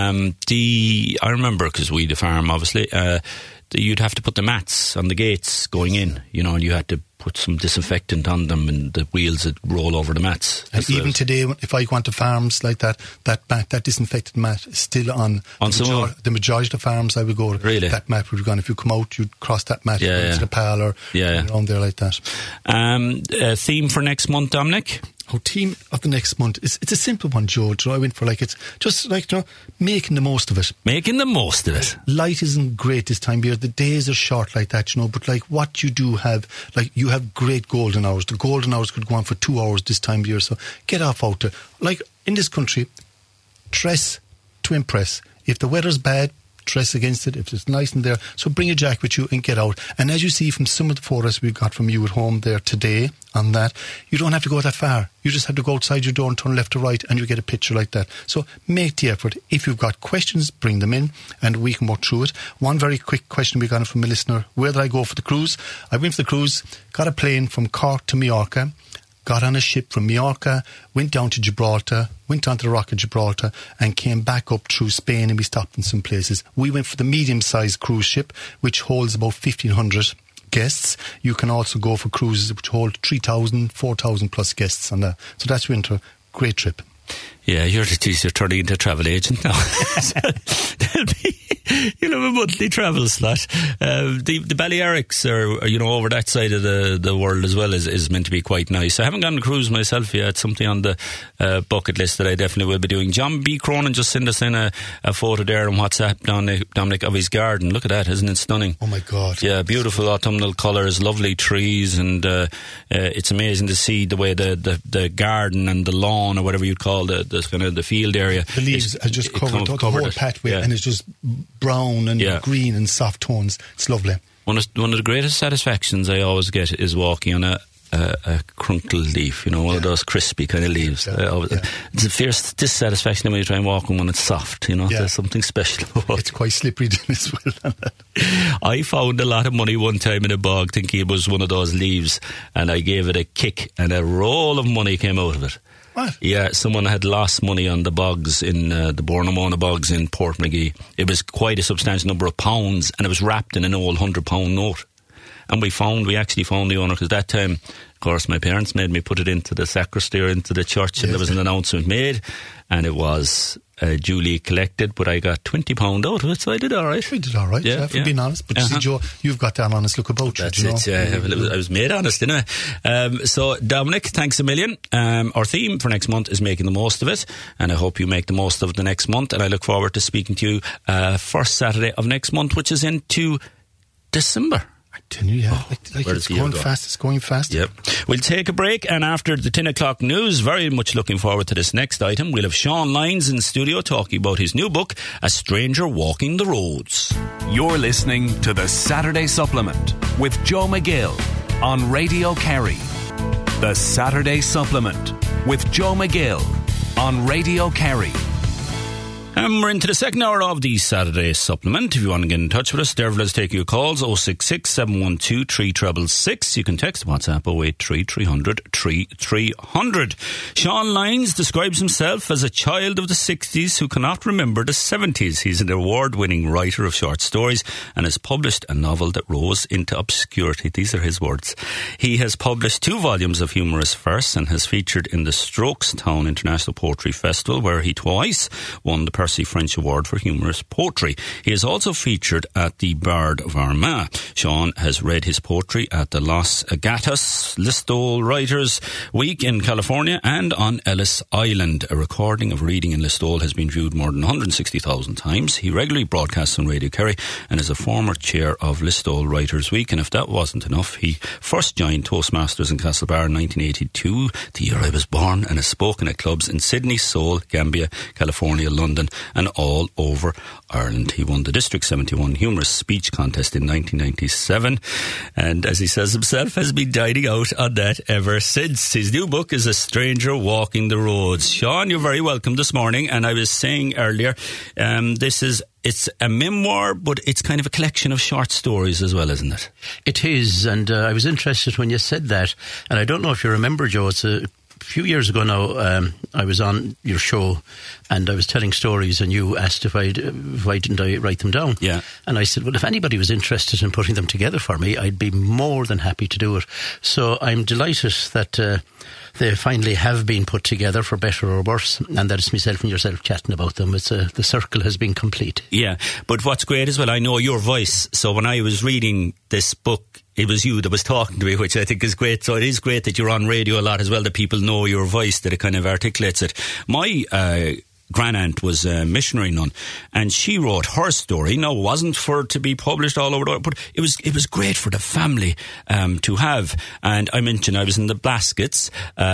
I remember, because we the farm, obviously, you'd have to put the mats on the gates going in, you know, and you had to put some disinfectant on them, and the wheels would roll over the mats. And even today, if I go onto farms like that disinfected mat is still on the majority of the farms I would go to. Really? That mat would be gone. If you come out, you'd cross that mat into the parlour, around there like that. Theme for next month, Dominic? Theme of the next month, it's a simple one, George. I went for, like, it's just like, you know, making the most of it. Making the most of it. Light isn't great this time of year. The days are short like that, you know, but like what you do have, like, you have great golden hours. The golden hours could go on for 2 hours this time of year, so get off out there. Like, in this country, dress to impress. If the weather's bad, dress against it. If it's nice in there, so bring a jacket with you and get out. And as you see from some of the photos we've got from you at home there today on that, you don't have to go that far. You just have to go outside your door and turn left or right, and you get a picture like that. So make the effort. If you've got questions, bring them in and we can work through it. One very quick question we got from a listener: where did I go for the cruise? I went for the cruise, got a plane from Cork to Mallorca, got on a ship from Mallorca, went down to Gibraltar, went onto the Rock of Gibraltar, and came back up through Spain, and we stopped in some places. We went for the medium-sized cruise ship, which holds about 1,500 guests. You can also go for cruises which hold 3,000, 4,000 plus guests on that. So that's winter. Great trip. Yeah, you're turning into a travel agent now. You'll have a monthly travel slot. The Balearics are, you know, over that side of the world as well is meant to be quite nice. I haven't gone on a cruise myself yet. It's something on the bucket list that I definitely will be doing. John B. Cronin just sent us in a photo there on WhatsApp, Dominic, of his garden. Look at that, isn't it stunning? Oh my God. Yeah, beautiful autumnal colours, lovely trees, and it's amazing to see the way the garden and the lawn, or whatever you'd call the kind of the field area. The leaves are just covered the whole pathway, and it's just brown and green and soft tones. It's lovely. One of the greatest satisfactions I always get is walking on a crunkled leaf, you know, one of those crispy kind of leaves. It's a fierce dissatisfaction when you try and walk on when it's soft, you know. There's something special about it. It's quite slippery as well. I found a lot of money one time in a bog thinking it was one of those leaves, and I gave it a kick, and a roll of money came out of it. What? Yeah, someone had lost money on the bogs in the Bornamona bogs in Portmagee. It was quite a substantial number of pounds, and it was wrapped in an old £100 note. And we actually found the owner, because that time, of course, my parents made me put it into the sacristy or into the church, and there was an announcement made, and it was duly collected, but I got £20 out of it, so I did all right. We did all right, for being honest. But you see, Joe, you've got that honest look about you. That's it, I was made honest, didn't I? So, Dominic, thanks a million. Our theme for next month is making the most of it, and I hope you make the most of the next month, and I look forward to speaking to you first Saturday of next month, which is into December. It's going fast. It's going fast. Yep. We'll take a break, and after the 10 o'clock news, very much looking forward to this next item. We'll have Sean Lyons in studio talking about his new book, A Stranger Walking the Roads. You're listening to the Saturday Supplement with Joe McGill on Radio Kerry. The Saturday Supplement with Joe McGill on Radio Kerry. And we're into the second hour of the Saturday Supplement. If you want to get in touch with us, Dervla's take your calls, 066 712 3666. You can text WhatsApp 083 300 3300. Sean Lyons describes himself as a child of the 60s who cannot remember the 70s. He's an award-winning writer of short stories and has published a novel that rose into obscurity. These are his words. He has published 2 volumes of humorous verse and has featured in the Strokestown International Poetry Festival, where he twice won the Percy French Award for Humorous Poetry. He is also featured at the Bard of Armagh. Sean has read his poetry at the Los Gatos Listowel Writers Week in California and on Ellis Island. A recording of reading in Listowel has been viewed more than 160,000 times. He regularly broadcasts on Radio Kerry and is a former chair of Listowel Writers Week. And if that wasn't enough, he first joined Toastmasters in Castlebar in 1982, the year I was born, and has spoken at clubs in Sydney, Seoul, Gambia, California, London and all over Ireland. He won the District 71 Humorous Speech Contest in 1997 and, as he says himself, has been dining out on that ever since. His new book is A Stranger Walking the Roads. Sean, you're very welcome this morning, and I was saying earlier, it's a memoir, but it's kind of a collection of short stories as well, isn't it? It is, and I was interested when you said that, and I don't know if you remember, Joe, it's a few years ago now, I was on your show and I was telling stories, and you asked if I didn't write them down. Yeah. And I said, well, if anybody was interested in putting them together for me, I'd be more than happy to do it. So I'm delighted that they finally have been put together, for better or worse, and that it's myself and yourself chatting about them. The circle has been complete. Yeah, but what's great as well, I know your voice, so when I was reading this book, it was you that was talking to me, which I think is great. So it is great that you're on radio a lot as well, that people know your voice, that it kind of articulates it. My grandaunt was a missionary nun, and she wrote her story. Now, it wasn't for to be published all over the world, but it was great for the family to have. And I mentioned I was in the Blaskets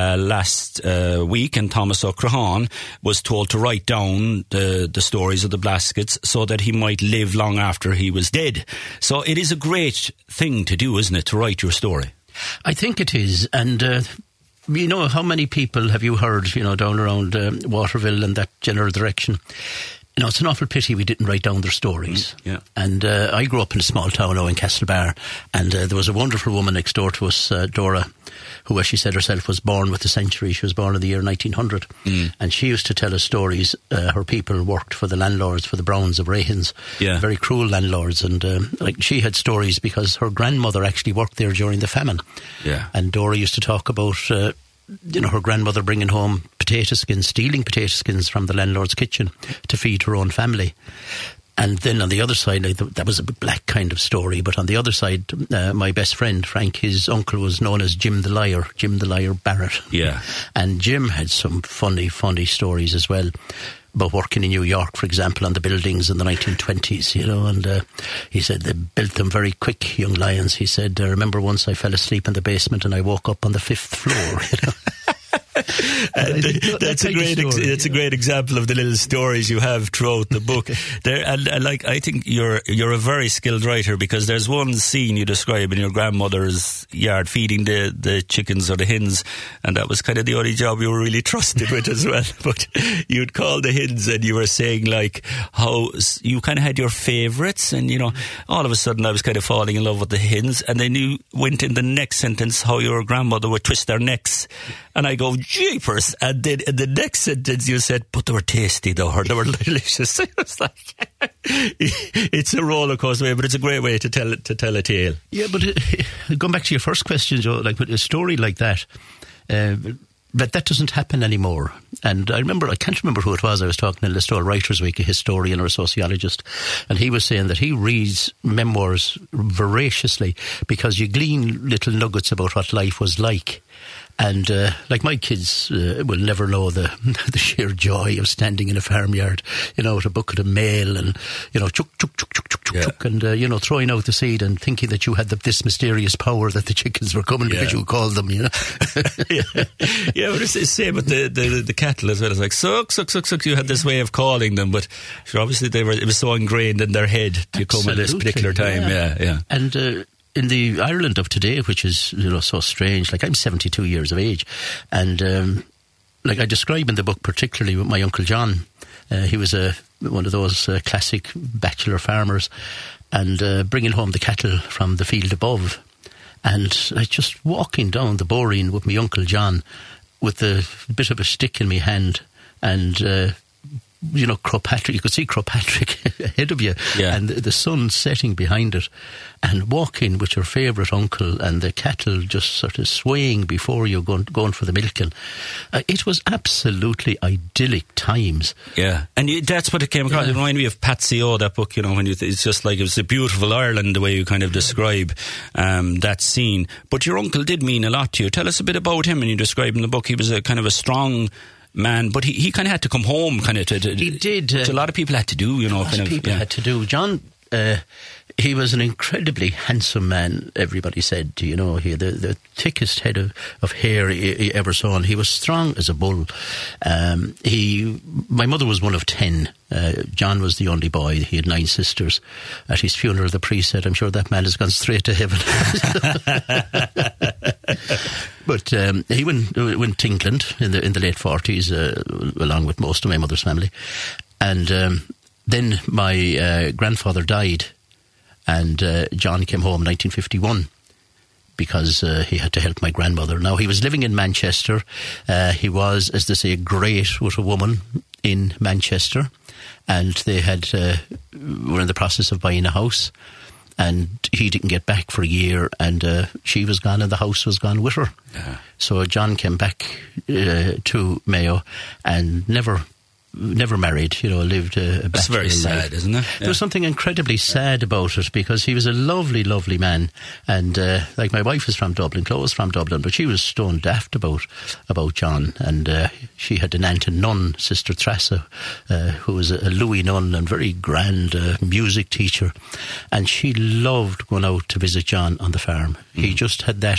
last week, and Thomas O'Crahon was told to write down the stories of the Blaskets so that he might live long after he was dead. So it is a great thing to do, isn't it, to write your story? I think it is, and you know, how many people have you heard, down around Waterville and that general direction? It's an awful pity we didn't write down their stories. Yeah. And I grew up in a small town now in Castlebar, and there was a wonderful woman next door to us, Dora, who, as she said herself, was born with the century. She was born in the year 1900. And she used to tell us stories. Her people worked for the landlords, for the Browns of Rahens. Yeah. Very cruel landlords. And she had stories because her grandmother actually worked there during the famine. Yeah. And Dora used to talk about her grandmother bringing home stealing potato skins from the landlord's kitchen to feed her own family. And then on the other side, that was a black kind of story, but on the other side, my best friend, Frank, his uncle was known as Jim the Liar Barrett. Yeah. And Jim had some funny stories as well about working in New York, for example, on the buildings in the 1920s, and he said they built them very quick, young lions. He said, I remember once I fell asleep in the basement and I woke up on the 5th floor, That's a great example of the little stories you have throughout the book. I think you're a very skilled writer, because there's one scene you describe in your grandmother's yard feeding the chickens or the hens, and that was kind of the only job you were really trusted with as well. But you'd call the hens and you were saying how you kind of had your favourites, and all of a sudden I was kind of falling in love with the hens, and then you went in the next sentence how your grandmother would twist their necks, and I go, jeepers. And then in the next sentence you said, but they were tasty though, or they were delicious. It was it's a roller coaster way, but it's a great way to tell a tale. Yeah, but going back to your first question, Joe, with a story like that, that doesn't happen anymore. And I can't remember who it was. I was talking in Listowel Writers Week, a historian or a sociologist, and he was saying that he reads memoirs voraciously because you glean little nuggets about what life was like. And my kids will never know the sheer joy of standing in a farmyard, with a bucket of mail and, chuk, chuk, chuk, chuk, chuk, chuk, chuk, and, throwing out the seed and thinking that you had this mysterious power that the chickens were coming because you called them, Yeah, but it's the same with the cattle as well. It's like, suck, suck, suck, suck. You had this way of calling them, but sure, obviously it was so ingrained in their head to come at this particular time. Yeah. And, in the Ireland of today, which is so strange, I'm 72 years of age, and I describe in the book particularly with my Uncle John. He was one of those classic bachelor farmers, and bringing home the cattle from the field above, and just walking down the boreen with my Uncle John with a bit of a stick in my hand, and Crowpatrick, you could see Crowpatrick ahead of you, Yeah. and the sun setting behind it, and walking with your favourite uncle, and the cattle just sort of swaying before you going for the milking. It was absolutely idyllic times. Yeah, and that's what it came across. It reminded me of Patsy O, that book, when it's just like, it was a beautiful Ireland, the way you kind of describe that scene. But your uncle did mean a lot to you. Tell us a bit about him. And you describe in the book, he was a kind of a strong man, but he kind of had to come home, kind of. He did. Which a lot of people had to do, had to do. John, he was an incredibly handsome man, everybody said. He had the thickest head of hair he ever saw, and he was strong as a bull. My mother was one of 10. John was the only boy. He had 9 sisters. At his funeral, the priest said, "I'm sure that man has gone straight to heaven." But he went to England in the late 40s, along with most of my mother's family. And then my grandfather died, and John came home in 1951 because he had to help my grandmother. Now, he was living in Manchester. He was, as they say, great with a woman in Manchester, and they were in the process of buying a house, and he didn't get back for a year, and she was gone and the house was gone with her. Yeah. So John came back to Mayo and never married, lived a bachelor life. That's very sad, isn't it? Yeah. There was something incredibly sad about it, because he was a lovely, lovely man. And like, my wife is from Dublin, Chloe's from Dublin, but she was stone daft about John. And she had an aunt and nun, Sister Thrassa, who was a Louis nun and very grand music teacher. And she loved going out to visit John on the farm. He just had that...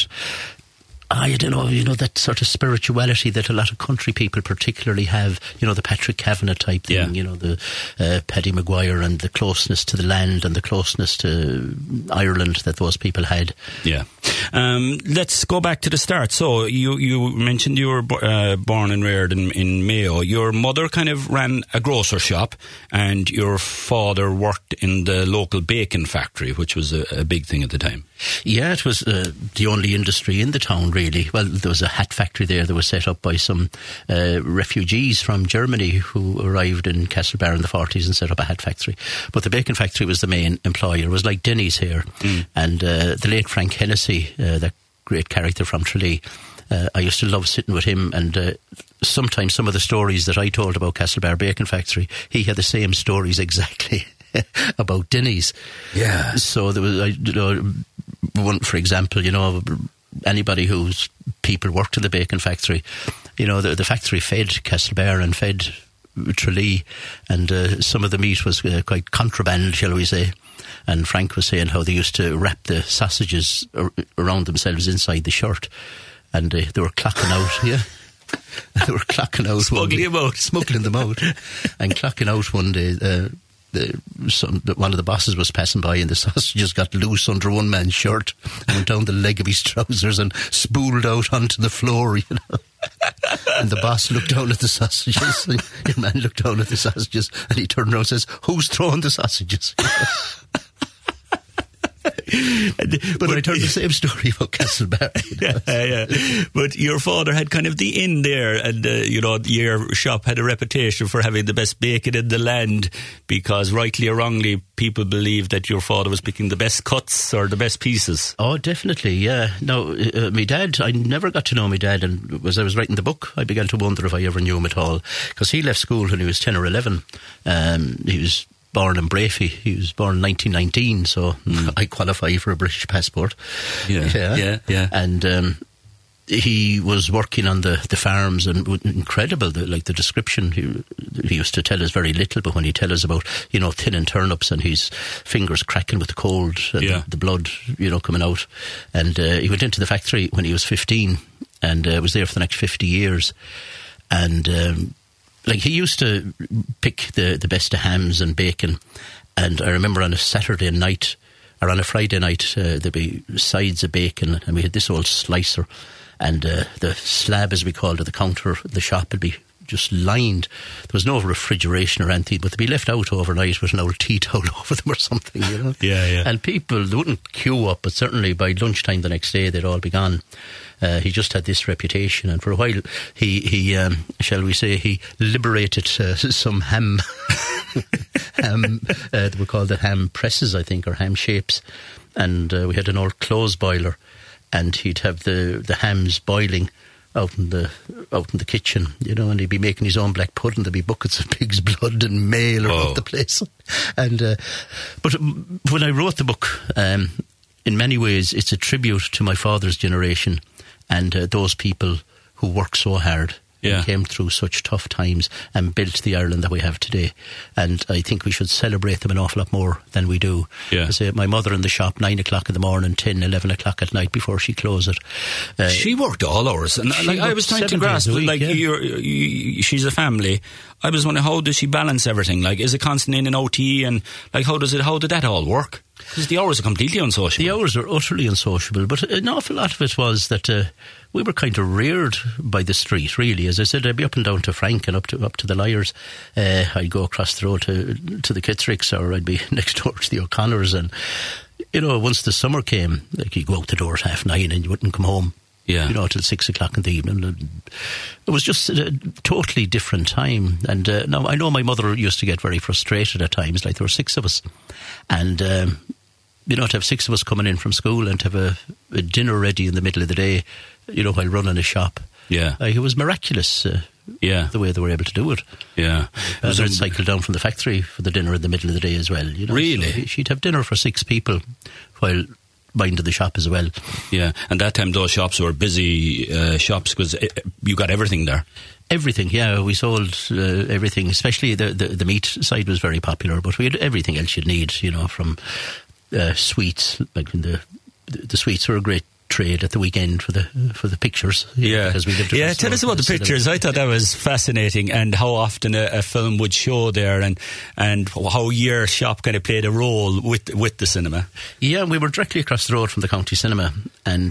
I don't know, that sort of spirituality that a lot of country people particularly have, the Patrick Kavanagh type thing, the Paddy Maguire, and the closeness to the land and the closeness to Ireland that those people had. Yeah. Let's go back to the start. So you mentioned you were born and reared in Mayo. Your mother kind of ran a grocer shop, and your father worked in the local bacon factory, which was a big thing at the time. Yeah, it was the only industry in the town, really. Well, there was a hat factory there that was set up by some refugees from Germany who arrived in Castlebar in the 40s and set up a hat factory. But the bacon factory was the main employer. It was like Denny's here. And the late Frank Hennessy, that great character from Tralee, I used to love sitting with him, and sometimes some of the stories that I told about Castlebar Bacon Factory, he had the same stories exactly about Denny's. Yeah. So there was, one, for example, anybody whose people worked in the bacon factory, the factory fed Castlebar and fed Tralee, and some of the meat was quite contraband, shall we say. And Frank was saying how they used to wrap the sausages around themselves inside the shirt, and they were clocking out, yeah. They were clocking out. Smuggling them out. And clocking out one day, one of the bosses was passing by, and the sausages got loose under one man's shirt and went down the leg of his trousers and spooled out onto the floor, And the boss looked down at the sausages. The man looked down at the sausages, and he turned around and says, "Who's throwing the sausages?" But I told the same story about Castlebar. Yeah. But your father had kind of the inn there, and your shop had a reputation for having the best bacon in the land, because rightly or wrongly people believed that your father was picking the best cuts or the best pieces. Oh, definitely, yeah. Now, my dad, I never got to know my dad, and as I was writing the book, I began to wonder if I ever knew him at all, because he left school when he was 10 or 11. He was born in Brafey. He was born in 1919, so I qualify for a British passport. Yeah. And he was working on the farms, and incredible, the description. He used to tell us very little, but when he tell us about, thinning turnips and his fingers cracking with the cold, and the blood, coming out. And he went into the factory when he was 15, and was there for the next 50 years. And he used to pick the best of hams and bacon, and I remember on a Saturday night or on a Friday night there'd be sides of bacon, and we had this old slicer, and the slab, as we called it, the counter, the shop would be just lined. There was no refrigeration or anything, but they'd be left out overnight with an old tea towel over them or something, you know. Yeah. And people, they wouldn't queue up, but certainly by lunchtime the next day they'd all be gone. He just had this reputation, and for a while he shall we say, he liberated some ham. They were called the ham presses, I think, or ham shapes. And we had an old clothes boiler, and he'd have the hams boiling out in the kitchen, you know, and he'd be making his own black pudding. There'd be buckets of pig's blood and mail around the place. And but when I wrote the book, in many ways it's a tribute to my father's generation and those people who worked so hard. Yeah. Came through such tough times and built the Ireland that we have today. And I think we should celebrate them an awful lot more than we do. Yeah. I say my mother in the shop, 9 o'clock in the morning, 10, 11 o'clock at night before she closed it. She worked all hours. And I was trying to grasp, she's a family. I was wondering, how does she balance everything? Like, is it constant in an OT? And like, how did that all work? Because the hours are completely unsociable. The hours are utterly unsociable, but an awful lot of it was that we were kind of reared by the street, really. As I said, I'd be up and down to Frank and up to the Lyres. I'd go across the road to the Kittricks, or I'd be next door to the O'Connors. And, you know, once the summer came, like, you'd go out the door at 9:30 and you wouldn't come home. Yeah. You know, till 6 o'clock in the evening. It was just a totally different time. And now I know my mother used to get very frustrated at times, like there were 6 of us. And, you know, to have 6 of us coming in from school and to have a dinner ready in the middle of the day, you know, while running a shop. Yeah. It was miraculous, the way they were able to do it. Yeah. They'd cycle down from the factory for the dinner in the middle of the day as well. You know? Really? So she'd have dinner for 6 people while minding the shop as well. Yeah, and that time those shops were busy shops because you got everything there. Everything, yeah. We sold everything, especially the meat side was very popular, but we had everything else you'd need, you know, from sweets. Like the sweets were a great trade at the weekend for the pictures. Yeah, because we lived tell us about the pictures. I thought that was fascinating, and how often a film would show there, and how your shop kind of played a role with the cinema. Yeah, we were directly across the road from the county cinema, and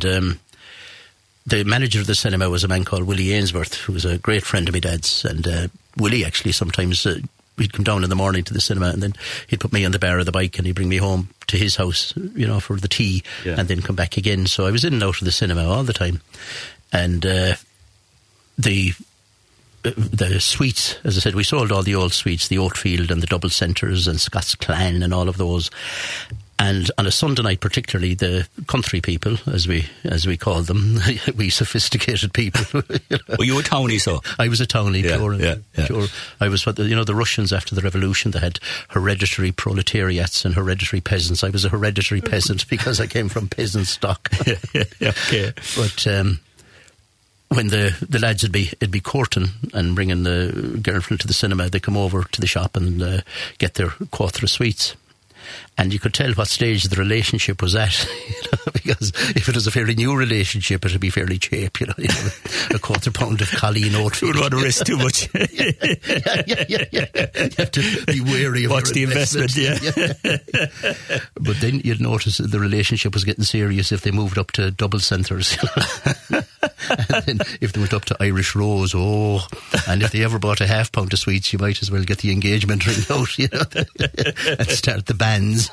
the manager of the cinema was a man called Willie Ainsworth, who was a great friend of my dad's. And Willie actually sometimes he'd come down in the morning to the cinema, and then he'd put me on the bar of the bike and he'd bring me home to his house, you know, for the tea, and then come back again. So I was in and out of the cinema all the time. And the sweets, as I said, we sold all the old sweets, the Oatfield and the Double Centres and Scots Clan and all of those. And on a Sunday night particularly, the country people, as we call them, we sophisticated people. You know. Were you a townie, so? I was a townie, pure. Sure. I was what the Russians after the revolution, they had hereditary proletariats and hereditary peasants. I was a hereditary peasant because I came from peasant stock. Okay. But when the lads would be courting and bringing the girlfriend to the cinema, they come over to the shop and get their quart of sweets. And you could tell what stage the relationship was at, you know, because if it was a fairly new relationship, it would be fairly cheap, you know, a quarter pound of Colleen Oatfield. You would want to risk too much. Yeah. You have to be wary of what's the investment, yeah. But then you'd notice that the relationship was getting serious if they moved up to Double Centres. And then if they went up to Irish Rose, and if they ever bought a half pound of sweets, you might as well get the engagement ring out, you know, and start the bands.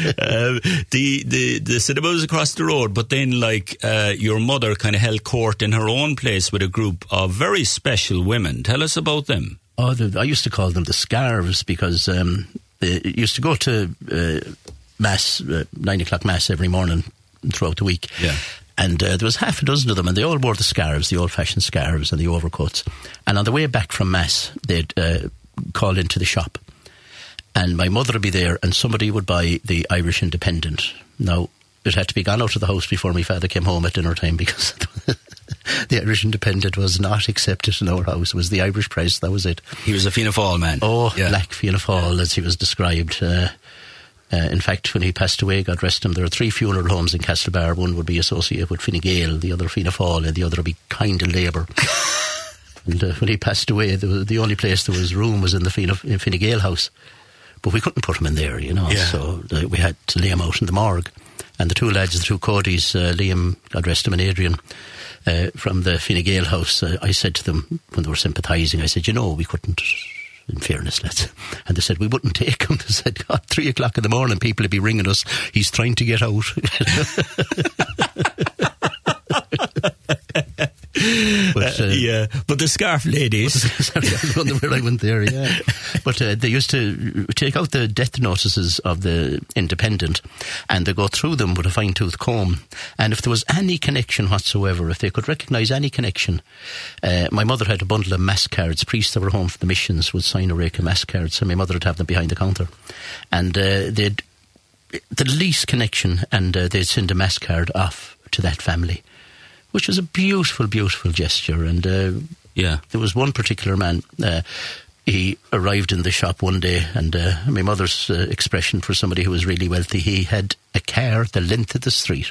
The cinema was across the road, but then your mother kind of held court in her own place with a group of very special women. Tell us about them. I used to call them the Scarves because they used to go to mass, 9 o'clock mass every morning throughout the week. Yeah. And there was half a dozen of them, and they all wore the scarves, the old-fashioned scarves and the overcoats. And on the way back from mass, they'd call into the shop. And my mother would be there, and somebody would buy the Irish Independent. Now, it had to be gone out of the house before my father came home at dinner time, because the Irish Independent was not accepted in our house. It was the Irish Press, that was it. He was a Fianna Fáil man. Black Fianna Fáil, as he was described. In fact, when he passed away, God rest him, there are 3 funeral homes in Castlebar. One would be associated with Fine Gael, the other Fianna Fáil, and the other would be Kind of Labour. And when he passed away, the only place there was room was in the Fine Gael house. But we couldn't put him in there, you know, so we had to lay him out in the morgue. And the 2 lads, the 2 Codys, Liam, God rest him, and Adrian, from the Fine Gael house, I said to them when they were sympathising, I said, we couldn't, in fairness, and they said, we wouldn't take him. They said, God, 3 o'clock in the morning, people would be ringing us, he's trying to get out. But the scarf ladies. Sorry, I wonder where I went there, yeah. But they used to take out the death notices of the Independent and they go through them with a fine-tooth comb. And if there was any connection whatsoever, if they could recognise any connection, my mother had a bundle of mass cards. Priests that were home from the missions would sign a rake of mass cards, so my mother would have them behind the counter. And they'd the least connection, and they'd send a mass card off to that family, which was a beautiful, beautiful gesture. And there was one particular man, he arrived in the shop one day, and my mother's expression for somebody who was really wealthy, he had a car the length of the street.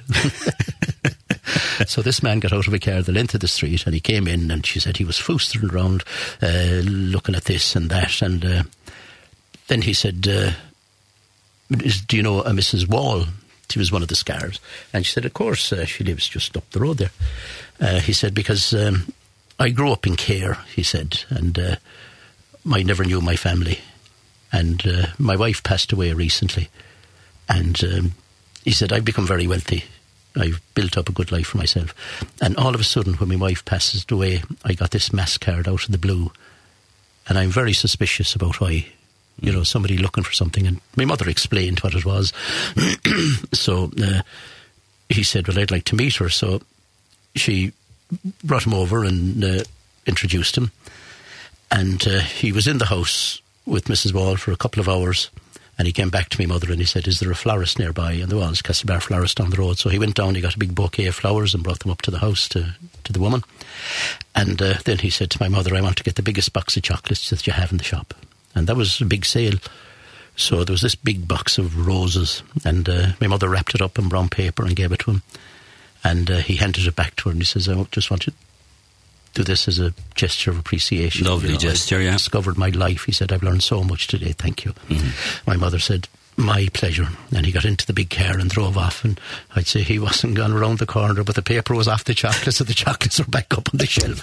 So this man got out of a car the length of the street, and he came in, and she said he was foostering around, looking at this and that, and then he said, do you know a Mrs. Wall? She was one of the scars. And she said, of course, she lives just up the road there. He said, because I grew up in Cahir, he said, and I never knew my family. And my wife passed away recently. And he said, I've become very wealthy. I've built up a good life for myself. And all of a sudden, when my wife passed away, I got this mass card out of the blue. And I'm very suspicious about why. You know, somebody looking for something. And my mother explained what it was. So he said, well, I'd like to meet her. So she brought him over and introduced him. And he was in the house with Mrs. Wall for a couple of hours. And he came back to my mother and he said, is there a florist nearby? And there was, Castlebar florist down the road. So he went down, he got a big bouquet of flowers and brought them up to the house to the woman. And then he said to my mother, I want to get the biggest box of chocolates that you have in the shop. And that was a big sale. So there was this big box of roses, and my mother wrapped it up in brown paper and gave it to him. And he handed it back to her, and he says, I just want to do this as a gesture of appreciation. Lovely gesture, I discovered my life. He said, I've learned so much today, thank you. Mm-hmm. My mother said, my pleasure. And he got into the big car and drove off, and I'd say he wasn't gone around the corner, but the paper was off the chocolates, so the chocolates were back up on the shelf.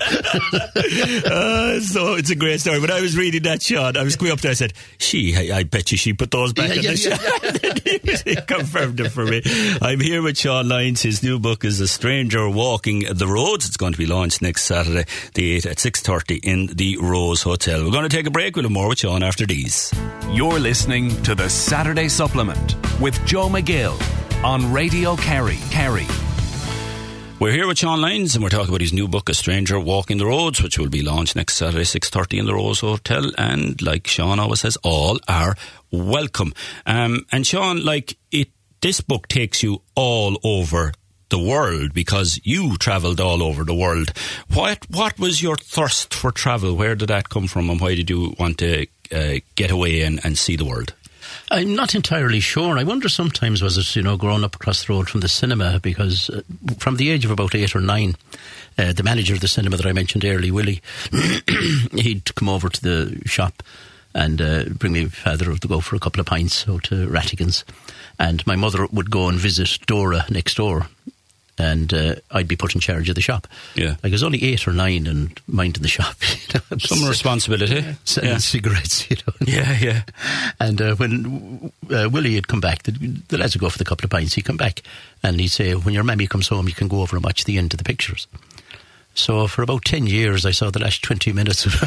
So it's a great story. When I was reading that, Sean, I was going up there, I said, I bet you she put those back on the shelf. He confirmed it for me. I'm here with Sean Lyons. His new book is A Stranger Walking the Roads. It's going to be launched next Saturday, the 8th at 6:30 in the Rose Hotel. We're going to take a break. We'll have more with Sean after these. You're listening to the Saturday Supplement with Joe McGill on Radio Kerry. We're here with Sean Lyons and we're talking about his new book, A Stranger Walking the Roads, which will be launched next Saturday, 6:30 in the Rose Hotel. And like Sean always says, all are welcome. And Sean, this book takes you all over the world because you travelled all over the world. What was your thirst for travel? Where did that come from, and why did you want to get away and see the world? I'm not entirely sure. I wonder sometimes, was it, growing up across the road from the cinema, because from the age of about 8 or 9, the manager of the cinema that I mentioned earlier, Willie, he'd come over to the shop and bring my father to go for a couple of pints out to Rattigan's. And my mother would go and visit Dora next door. And I'd be put in charge of the shop. Yeah. I was only 8 or 9 and minding the shop. Some responsibility. Selling cigarettes, Yeah. And when Willie had come back, the lads would go for the couple of pints. He'd come back and he'd say, when your mammy comes home, you can go over and watch the end of the pictures. So for about 10 years, I saw the last 20 minutes of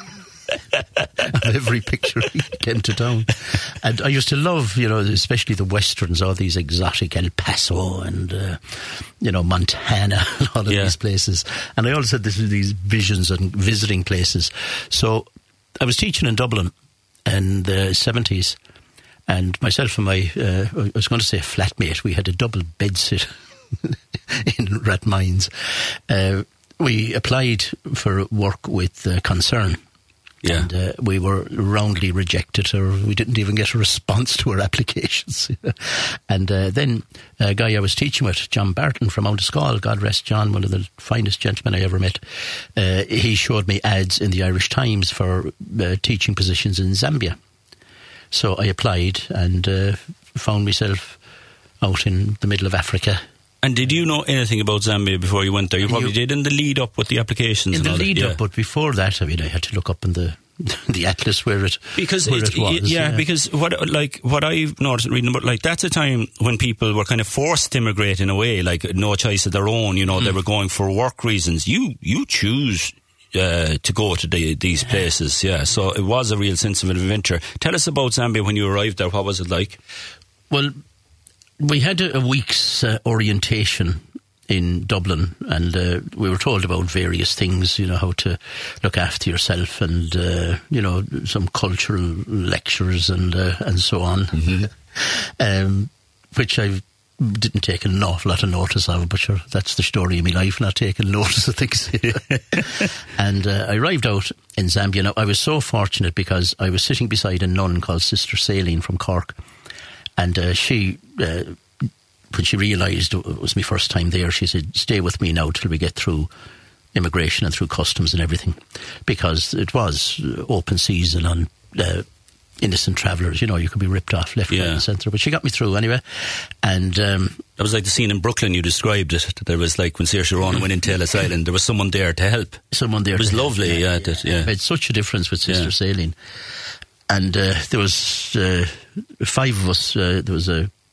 every picture he came to town. And I used to love, especially the westerns, all these exotic El Paso and Montana and all of these places. And I always had these visions and visiting places. So I was teaching in Dublin in the 70s, and myself and my I was going to say flatmate, we had a double bedsit in Rathmines. We applied for work with Concern. Yeah. And we were roundly rejected, or we didn't even get a response to our applications. And then a guy I was teaching with, John Barton from Mount Escall, God rest John, one of the finest gentlemen I ever met, he showed me ads in the Irish Times for teaching positions in Zambia. So I applied and found myself out in the middle of Africa And did you know anything about Zambia before you went there? You probably did in the lead up with the applications. In and the all lead that, up, but before that, I mean, I had to look up in the atlas where it was. Yeah, because what I've noticed reading about, like, that's a time when people were kind of forced to immigrate in a way, like no choice of their own. You know, they were going for work reasons. You choose to go to these places, yeah. So it was a real sense of adventure. Tell us about Zambia when you arrived there. What was it like? Well, we had a week's orientation in Dublin, and we were told about various things, you know, how to look after yourself, and you know, some cultural lectures and so on, which I didn't take an awful lot of notice of, but sure, that's the story of my life, not taking notice of things. And I arrived out in Zambia. Now, I was so fortunate because I was sitting beside a nun called Sister Saline from Cork, and she, when she realised it was my first time there, she said, stay with me now till we get through immigration and through customs and everything, because it was open season on innocent travellers. You know, you could be ripped off left, right and centre. But she got me through anyway. And that was like the scene in Brooklyn you described it. There was, like, when Saoirse Ronan went into Ellis Island, there was someone there to help. Someone there. It was lovely, yeah. It made such a difference with Sister Saline. And there was 5 of us. There was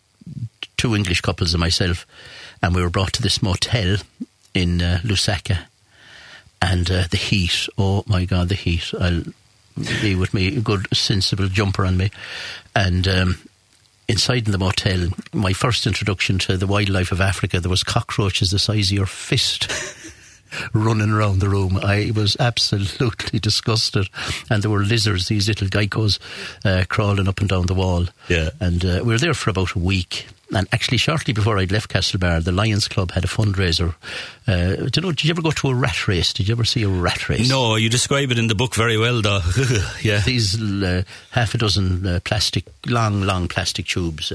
2 English couples and myself, and we were brought to this motel in Lusaka. And the heat, oh my God, the heat. I'll be with me, a good sensible jumper on me. And inside in the motel, my first introduction to the wildlife of Africa, there was cockroaches the size of your fist running around the room. I was absolutely disgusted. And there were lizards, these little geckos, crawling up and down the wall. Yeah. And we were there for about a week. And actually, shortly before I'd left Castlebar, the Lions Club had a fundraiser. Did you ever go to a rat race? Did you ever see a rat race? No, you describe it in the book very well, though. Yeah. These half a dozen long plastic tubes.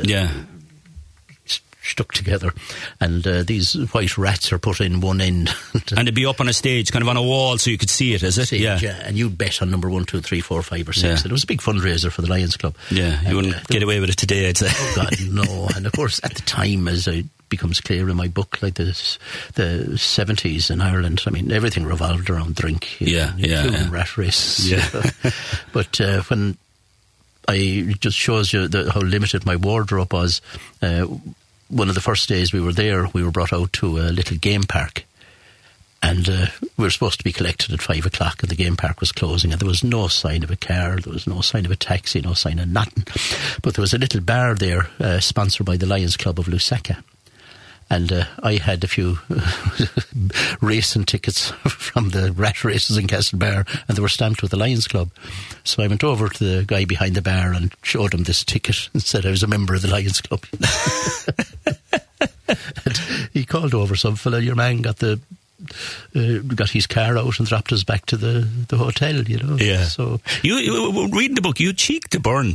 Stuck together, and these white rats are put in one end. And it'd be up on a stage, kind of on a wall, so you could see it, is it? Yeah. And you'd bet on number 1, 2, 3, 4, 5 or 6. And it was a big fundraiser for the Lions Club. Yeah, you wouldn't get away with it today, I'd say. Oh God, no. And of course, at the time, as it becomes clear in my book, like the 70s in Ireland, I mean, everything revolved around drink. Including rat races. Yeah. But when it just shows you how limited my wardrobe was. One of the first days we were there, we were brought out to a little game park, and we were supposed to be collected at 5 o'clock, and the game park was closing, and there was no sign of a car, there was no sign of a taxi, no sign of nothing. But there was a little bar there, sponsored by the Lions Club of Lusaka. And I had a few racing tickets from the rat races in Castlebar, and they were stamped with the Lions Club. So I went over to the guy behind the bar and showed him this ticket and said I was a member of the Lions Club. And he called over some fella. Your man got his car out and dropped us back to the hotel, you know. Yeah. So you reading the book, you cheek to burn.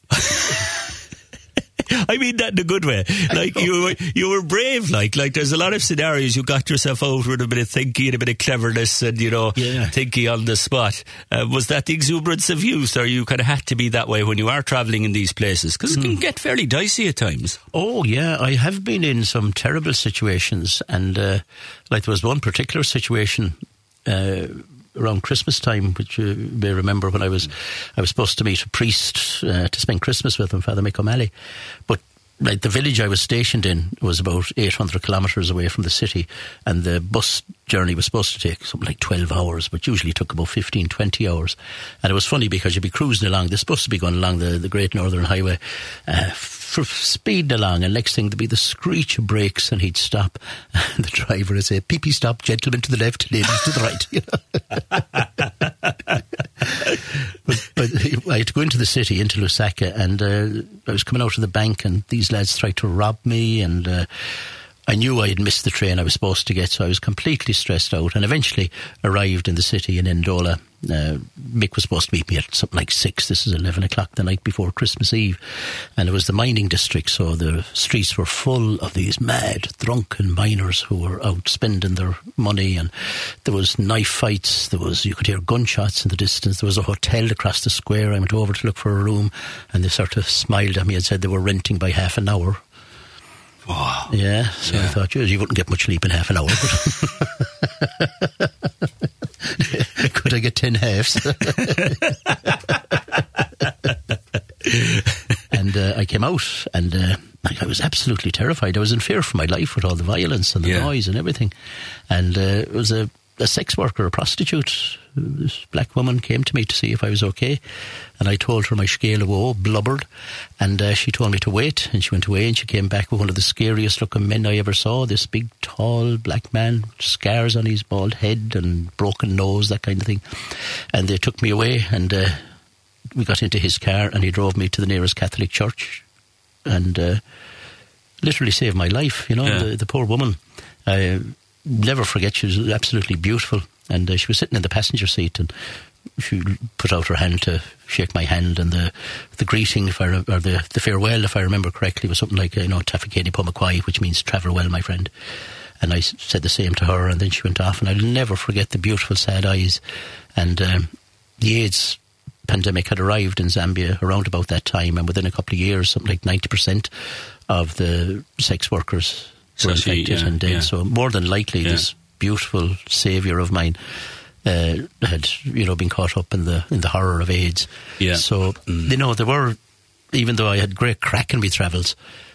I mean that in a good way. Like, you were brave. Like there's a lot of scenarios you got yourself out with a bit of thinking and a bit of cleverness and, you know, thinking on the spot. Was that the exuberance of youth, or you kind of had to be that way when you are travelling in these places? Because it can get fairly dicey at times. Oh, yeah. I have been in some terrible situations, and like there was one particular situation around Christmas time, which you may remember, when I was supposed to meet a priest to spend Christmas with him, Father Mick O'Malley. But like the village I was stationed in was about 800 kilometres away from the city, and the bus journey was supposed to take something like 12 hours, but usually took about 15, 20 hours. And it was funny because you'd be cruising along, they're supposed to be going along the Great Northern Highway, speeding along, and next thing there'd be the screech of brakes, and he'd stop, and the driver would say, "Pee-pee stop, gentlemen to the left, ladies to the right." You know? but I had to go into the city, into Lusaka, and I was coming out of the bank, and these lads tried to rob me, and I knew I had missed the train I was supposed to get, so I was completely stressed out, and eventually arrived in the city in Ndola. Mick was supposed to meet me at something like 6. This is 11 o'clock the night before Christmas Eve, and it was the mining district, so the streets were full of these mad, drunken miners who were out spending their money, and there was knife fights, you could hear gunshots in the distance. There was a hotel across the square. I went over to look for a room, and they sort of smiled at me and said they were renting by half an hour. Wow. Yeah, so I thought, you wouldn't get much sleep in half an hour. But could I get 10 halves? And I came out, and I was absolutely terrified. I was in fear for my life with all the violence and the noise and everything. And it was a sex worker, a prostitute. This black woman came to me to see if I was okay, and I told her my scale of woe, blubbered, and she told me to wait, and she went away, and she came back with one of the scariest looking men I ever saw, this big tall black man, scars on his bald head and broken nose, that kind of thing. And they took me away, and we got into his car, and he drove me to the nearest Catholic church, and literally saved my life, you know. The poor woman, I never forget, she was absolutely beautiful. And she was sitting in the passenger seat, and she put out her hand to shake my hand, and the greeting, or the farewell, if I remember correctly, was something like, Tafakeni Pomakwai, which means travel well, my friend. And I said the same to her, and then she went off, and I'll never forget the beautiful sad eyes. And the AIDS pandemic had arrived in Zambia around about that time, and within a couple of years, something like 90% of the sex workers were infected and dead. So more than likely, this beautiful saviour of mine had been caught up in the horror of AIDS. So there were, even though I had great crack in my travels,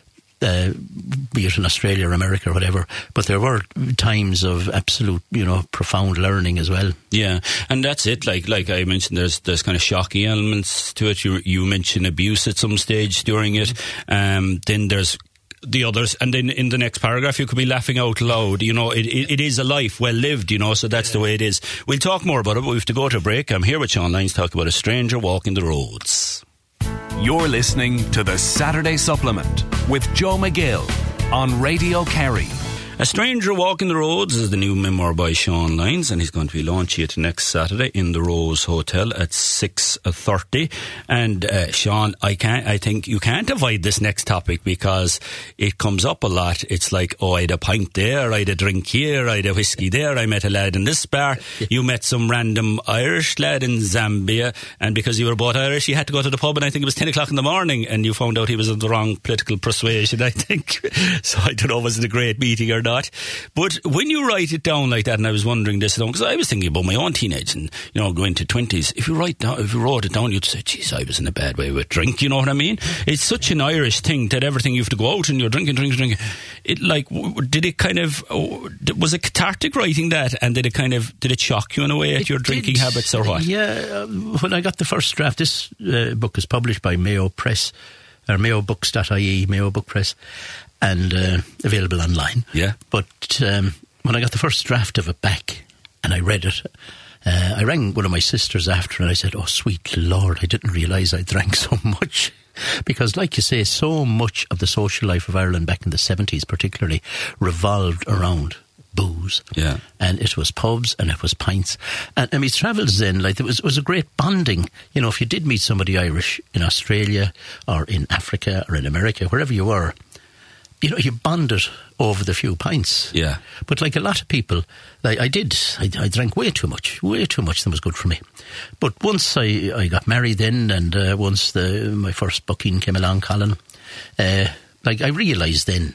be it in Australia or America or whatever, but there were times of absolute profound learning as well. And that's it, like I mentioned, there's kind of shocking elements to it. You mentioned abuse at some stage during it, then there's the others, and then in the next paragraph you could be laughing out loud. It is a life well lived, so that's the way it is. We'll talk more about it, but we have to go to a break. I'm here with Sean Lyons talking about A Stranger Walking the Roads. You're listening to the Saturday Supplement with Joe McGill on Radio Kerry. A Stranger Walking the Roads is the new memoir by Sean Lyons, and he's going to be launching it next Saturday in the Rose Hotel at 6:30. And Sean, I think you can't avoid this next topic because it comes up a lot. It's like, I had a pint there, I had a drink here, I had a whiskey there, I met a lad in this bar, you met some random Irish lad in Zambia, and because you were both Irish, you had to go to the pub, and I think it was 10 o'clock in the morning, and you found out he was of the wrong political persuasion, I think. So I don't know, was it a great meeting or not? But when you write it down like that, and I was wondering this, because I was thinking about my own teenage and going to 20s. If you wrote it down, you'd say, "Geez, I was in a bad way with drink." You know what I mean? It's such an Irish thing that everything you have to go out and you're drinking. It was it cathartic writing that, and did it shock you in a way at your drinking habits or what? Yeah, when I got the first draft, this book is published by Mayo Press, or mayobooks.ie, Mayo Book Press, and available online. But when I got the first draft of it back and I read it, I rang one of my sisters after and I said, "Oh, sweet Lord, I didn't realise I drank so much." Because, like you say, so much of the social life of Ireland back in the 70s particularly revolved around booze. And it was pubs and it was pints. And I mean, travels then, it was a great bonding. If you did meet somebody Irish in Australia or in Africa or in America, wherever you were, you bonded over the few pints. But like a lot of people, I drank way too much than was good for me. But once I got married then, and once my first booking came along, Colin, I realised then,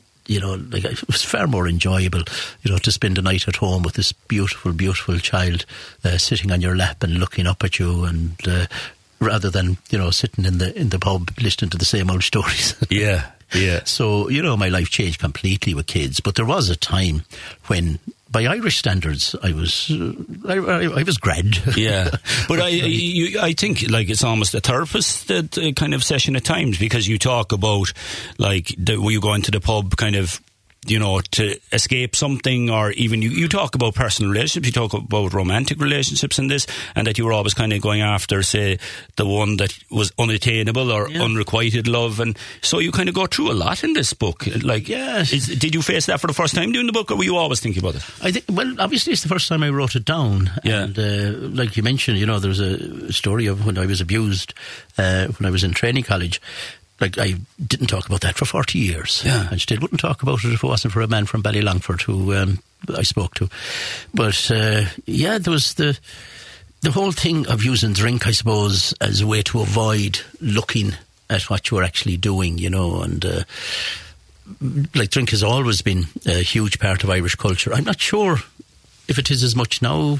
it was far more enjoyable, to spend a night at home with this beautiful, beautiful child sitting on your lap and looking up at you, and rather than, sitting in the pub listening to the same old stories. So, my life changed completely with kids. But there was a time when, by Irish standards, I was grand. But I think it's almost a therapist kind of session at times, because you talk about were you going to the pub kind of to escape something, or even you talk about personal relationships, you talk about romantic relationships in this, and that you were always kind of going after, say, the one that was unattainable or unrequited love, and so you kind of go through a lot in this book. Did you face that for the first time doing the book, or were you always thinking about it? I think, obviously it's the first time I wrote it down, and like you mentioned, there was a story of when I was abused when I was in training college. I didn't talk about that for 40 years. I still wouldn't talk about it if it wasn't for a man from Ballylongford who I spoke to. But, there was the whole thing of using drink, I suppose, as a way to avoid looking at what you were actually doing, and like drink has always been a huge part of Irish culture. I'm not sure if it is as much now.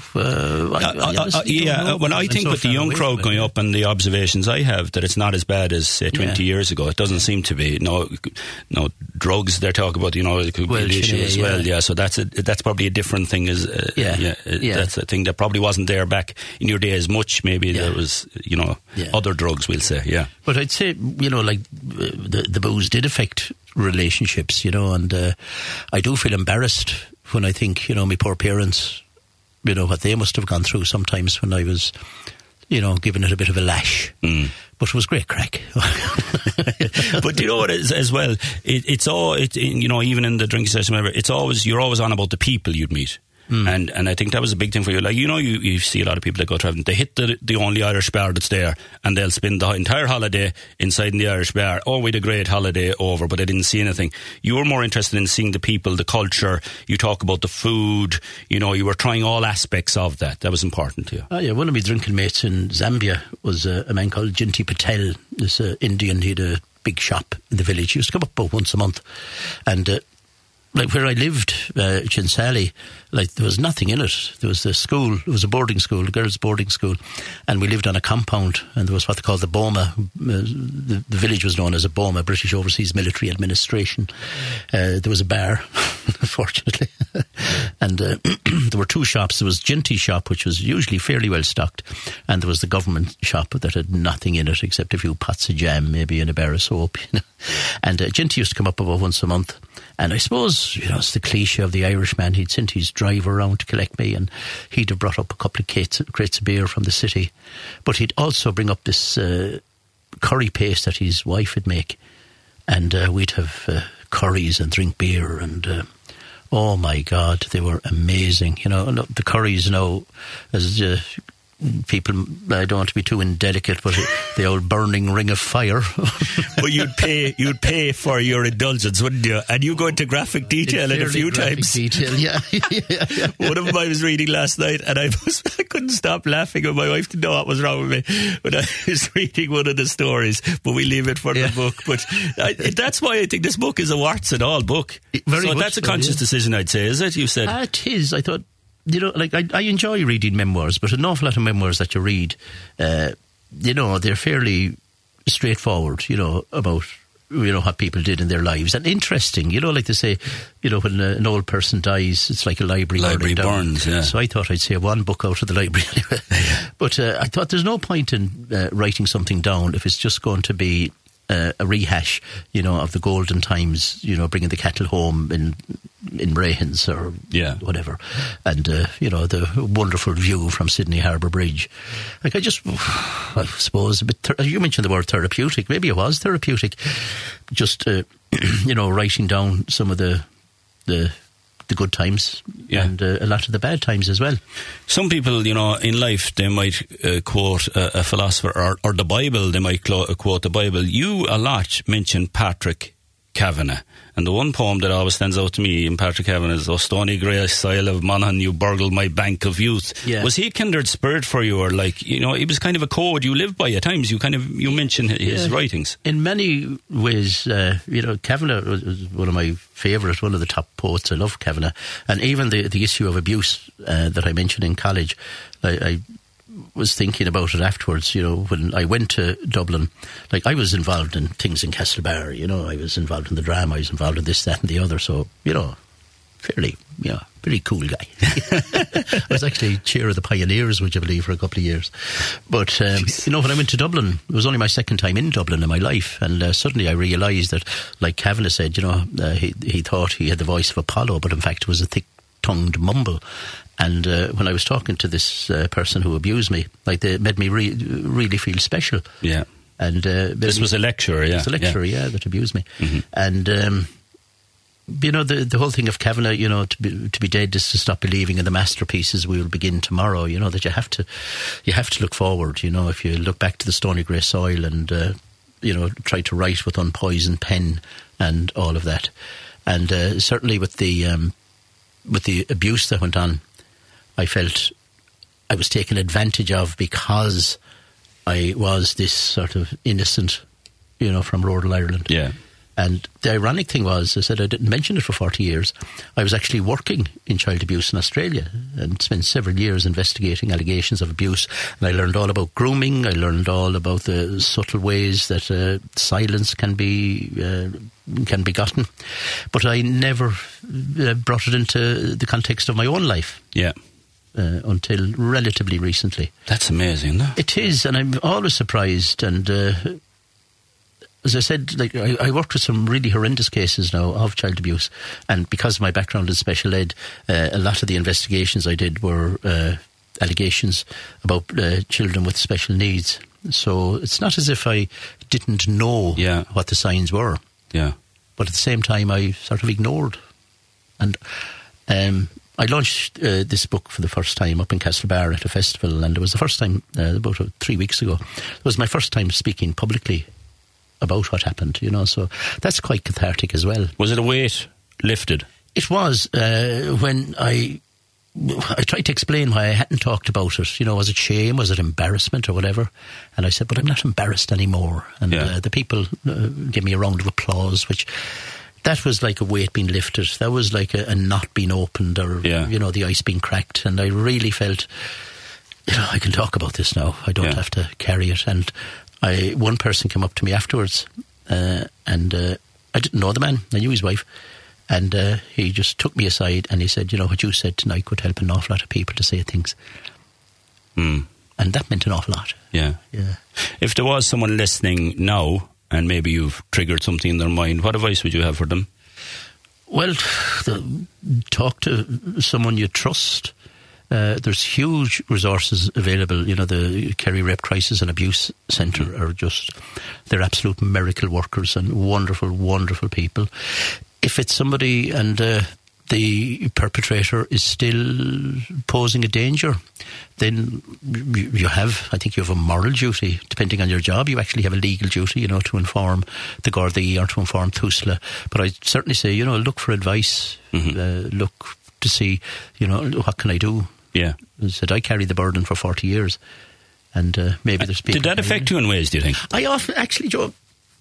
I think with the young crowd going up and the observations I have, that it's not as bad as, say, 20 years ago. It doesn't seem to be. No, drugs they're talking about, it could be an issue as well. Yeah, so that's probably a different thing. That's a thing that probably wasn't there back in your day as much. Maybe there was, other drugs, we'll say, yeah. But I'd say, like the booze did affect relationships, and I do feel embarrassed when I think, my poor parents, what they must have gone through sometimes when I was, giving it a bit of a lash. But it was great crack. But you know what as well? It's all, even in the drinking session, whatever, you're always on about the people you'd meet. And I think that was a big thing for you. Like, you see a lot of people that go travelling. They hit the only Irish bar that's there, and they'll spend the entire holiday inside in the Irish bar. Oh, we had a great holiday over, but I didn't see anything. You were more interested in seeing the people, the culture. You talk about the food. You were trying all aspects of that. That was important to you. Oh, yeah. One of my drinking mates in Zambia was a man called Jinty Patel. This Indian. He had a big shop in the village. He used to come up about once a month. And like where I lived, Chinsali, like there was nothing in it. There was the school, it was a boarding school, a girls' boarding school, and we lived on a compound, and there was what they called the BOMA. The village was known as a BOMA, British Overseas Military Administration. There was a bar, unfortunately, and there were two shops. There was Jinty's shop, which was usually fairly well stocked, and there was the government shop that had nothing in it except a few pots of jam, maybe, and a bar of soap. And Jinty used to come up about once a month. And I suppose, it's the cliche of the Irishman. He'd sent his driver around to collect me, and he'd have brought up a couple of crates of beer from the city. But he'd also bring up this curry paste that his wife would make. And we'd have curries and drink beer. And, oh, my God, they were amazing. The curries now, as people, I don't want to be too indelicate, but the old burning ring of fire. But you'd pay for your indulgence, wouldn't you? And you go into graphic detail in a few times. Detail, yeah. One of them I was reading last night, and I couldn't stop laughing, and my wife didn't know what was wrong with me. But I was reading one of the stories, but we leave it for the book. But that's why I think this book is a warts and all book. So that's a conscious decision, I'd say, is it? You said it is. I thought, I enjoy reading memoirs, but an awful lot of memoirs that you read, they're fairly straightforward, about, what people did in their lives. And interesting, like they say, when an old person dies, it's like a library burns, yeah. So I thought I'd say one book out of the library anyway. But I thought there's no point in writing something down if it's just going to be a rehash, of the golden times, bringing the cattle home in Rahens or whatever, and the wonderful view from Sydney Harbour Bridge. Like I suppose a bit. You mentioned the word therapeutic. Maybe it was therapeutic. Just writing down some of the good times and a lot of the bad times as well. Some people, in life, they might quote a philosopher or the Bible. They might quote the Bible. You a lot mentioned Patrick Kavanagh. And the one poem that always stands out to me in Patrick Kavanagh is, "O stony grey soil of Monaghan, you burgled my bank of youth." Yeah. Was he a kindred spirit for you, or he was kind of a code you lived by at times? You mentioned his writings. In many ways, Kavanagh was one of my favourite, one of the top poets. I love Kavanagh. And even the issue of abuse that I mentioned in college, I was thinking about it afterwards, when I went to Dublin. Like, I was involved in things in Castlebar, I was involved in the drama, I was involved in this, that and the other, so, fairly, pretty cool guy. I was actually chair of the Pioneers, would you believe, for a couple of years. But, when I went to Dublin, it was only my second time in Dublin in my life, and suddenly I realised that, like Kavanagh said, he thought he had the voice of Apollo, but in fact it was a thick-tongued mumble. And when I was talking to this person who abused me, they made me really feel special. Yeah. And this was a lecturer, yeah. It was a lecturer, that abused me. Mm-hmm. And the whole thing of Kavanagh, to be dead is to stop believing in the masterpieces we will begin tomorrow. That you have to look forward. If you look back to the stony grey soil and try to write with unpoisoned pen and all of that. And certainly with the abuse that went on, I felt I was taken advantage of because I was this sort of innocent, from rural Ireland. Yeah. And the ironic thing was, I said I didn't mention it for 40 years. I was actually working in child abuse in Australia and spent several years investigating allegations of abuse. And I learned all about grooming. I learned all about the subtle ways that silence can be gotten. But I never brought it into the context of my own life. Yeah. Until relatively recently. That's amazing, no? It is, and I'm always surprised. And as I said, like I worked with some really horrendous cases now of child abuse, and because of my background in special ed, a lot of the investigations I did were allegations about children with special needs. So it's not as if I didn't know what the signs were. Yeah. But at the same time, I sort of ignored. And I launched this book for the first time up in Castlebar at a festival, and it was the first time, about 3 weeks ago. It was my first time speaking publicly about what happened, so that's quite cathartic as well. Was it a weight lifted? It was. When I tried to explain why I hadn't talked about it, was it shame, was it embarrassment or whatever? And I said, but I'm not embarrassed anymore. And the people gave me a round of applause, which... That was like a weight being lifted. That was like a knot being opened, or the ice being cracked. And I really felt, I can talk about this now. I don't have to carry it. And one person came up to me afterwards, and I didn't know the man. I knew his wife, and he just took me aside and he said, what you said tonight could help an awful lot of people to say things. And that meant an awful lot. Yeah. If there was someone listening now, and maybe you've triggered something in their mind, what advice would you have for them? Well, talk to someone you trust. There's huge resources available. The Kerry Rape Crisis and Abuse Centre are they're absolute miracle workers and wonderful, wonderful people. If it's somebody and the perpetrator is still posing a danger, then I think you have a moral duty. Depending on your job, you actually have a legal duty, to inform the Gardaí or to inform TUSLA. But I'd certainly say, look for advice, look to see, what can I do? Yeah. I said, I carried the burden for 40 years, and maybe there's people... Did that affect you in ways, do you think? I often, actually, Joe,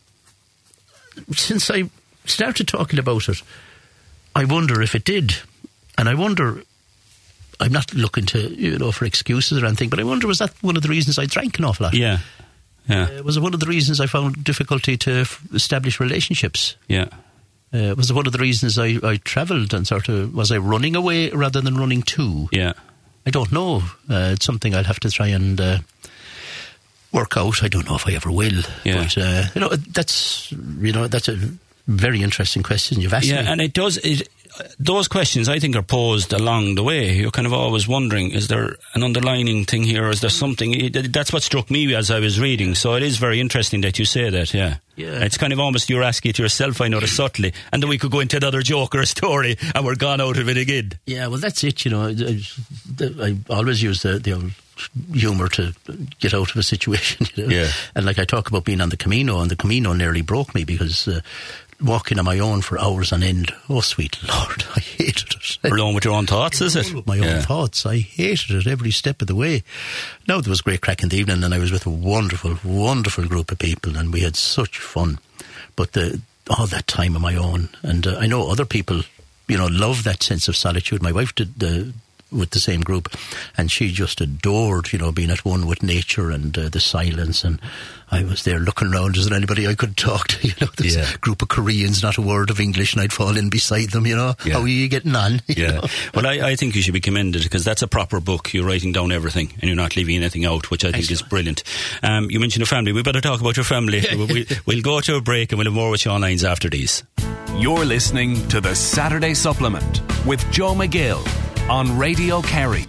since I started talking about it, I wonder if it did. And I wonder, I'm not looking to, for excuses or anything, but I wonder, was that one of the reasons I drank an awful lot? Yeah. Was it one of the reasons I found difficulty to establish relationships? Yeah. Was it one of the reasons I travelled and was I running away rather than running to? Yeah. I don't know. It's something I'll have to try and work out. I don't know if I ever will. Yeah. But, that's a very interesting question you've asked me. Yeah, and those questions, I think, are posed along the way. You're kind of always wondering, is there an underlining thing here, or is there something? That's what struck me as I was reading. So it is very interesting that you say that, yeah. It's kind of almost you're asking it yourself, I notice, subtly, and then we could go into another joke or a story, and we're gone out of it again. Yeah, well, that's it, I always use the old humour to get out of a situation, Yeah. And I talk about being on the Camino, and the Camino nearly broke me because... walking on my own for hours on end. Oh, sweet Lord, I hated it. Alone with your own thoughts, is it? My own thoughts. I hated it every step of the way. Now, there was great crack in the evening, and I was with a wonderful, wonderful group of people, and we had such fun. But all that time on my own, and I know other people, love that sense of solitude. My wife did with the same group, and she just adored, being at one with nature and the silence, and I was there looking around, is there anybody I could talk to, this group of Koreans, not a word of English, and I'd fall in beside them, how are you getting on? Yeah. Well, I think you should be commended, because that's a proper book. You're writing down everything and you're not leaving anything out, which I think is brilliant. You mentioned a family. We better talk about your family. We'll go to a break and we'll have more with Sean Lyons after these. You're listening to the Saturday Supplement with Joe McGill on Radio Kerry.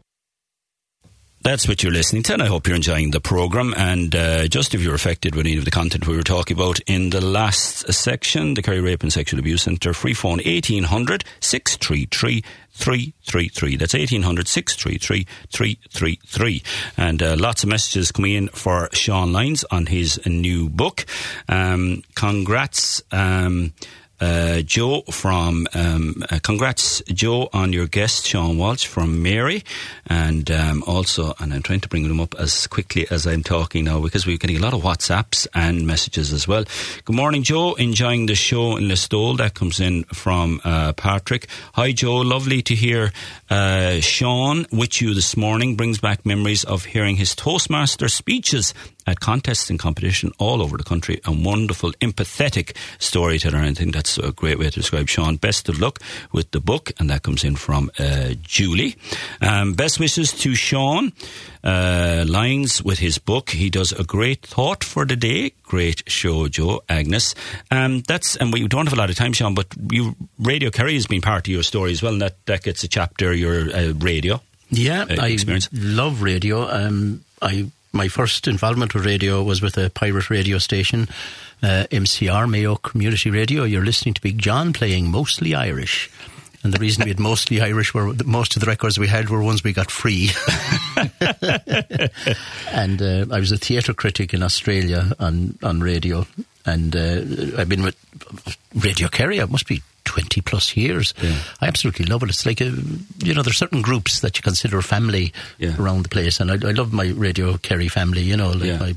That's what you're listening to, and I hope you're enjoying the programme. And just if you're affected with any of the content we were talking about in the last section, the Kerry Rape and Sexual Abuse Centre, free phone 1800 633 333. That's 1800 633 333. And lots of messages coming in for Sean Lyons on his new book. Congrats. Joe from, congrats, Joe, on your guest, Sean Walsh from Mary. And also, and I'm trying to bring them up as quickly as I'm talking now because we're getting a lot of WhatsApps and messages as well. Good morning, Joe. Enjoying the show in Listowel. That comes in from Patrick. Hi, Joe. Lovely to hear Sean with you this morning. Brings back memories of hearing his Toastmaster speeches at contests and competition all over the country. A wonderful, empathetic storyteller. I think that's a great way to describe Sean. Best of luck with the book. And that comes in from Julie. Best wishes to Sean. Lines with his book. He does a great thought for the day. Great show, Joe. Agnes. And we don't have a lot of time, Sean, but Radio Kerry has been part of your story as well, and that gets a chapter, your radio. Yeah, experience. I love radio. My first involvement with radio was with a pirate radio station, MCR, Mayo Community Radio. You're listening to Big John playing Mostly Irish. And the reason we had Mostly Irish were most of the records we had were ones we got free. And I was a theatre critic in Australia on radio. And I've been with Radio Kerry. It must be 20 plus years. Yeah. I absolutely love it. It's like there's certain groups that you consider family around the place, and I love my Radio Kerry family, my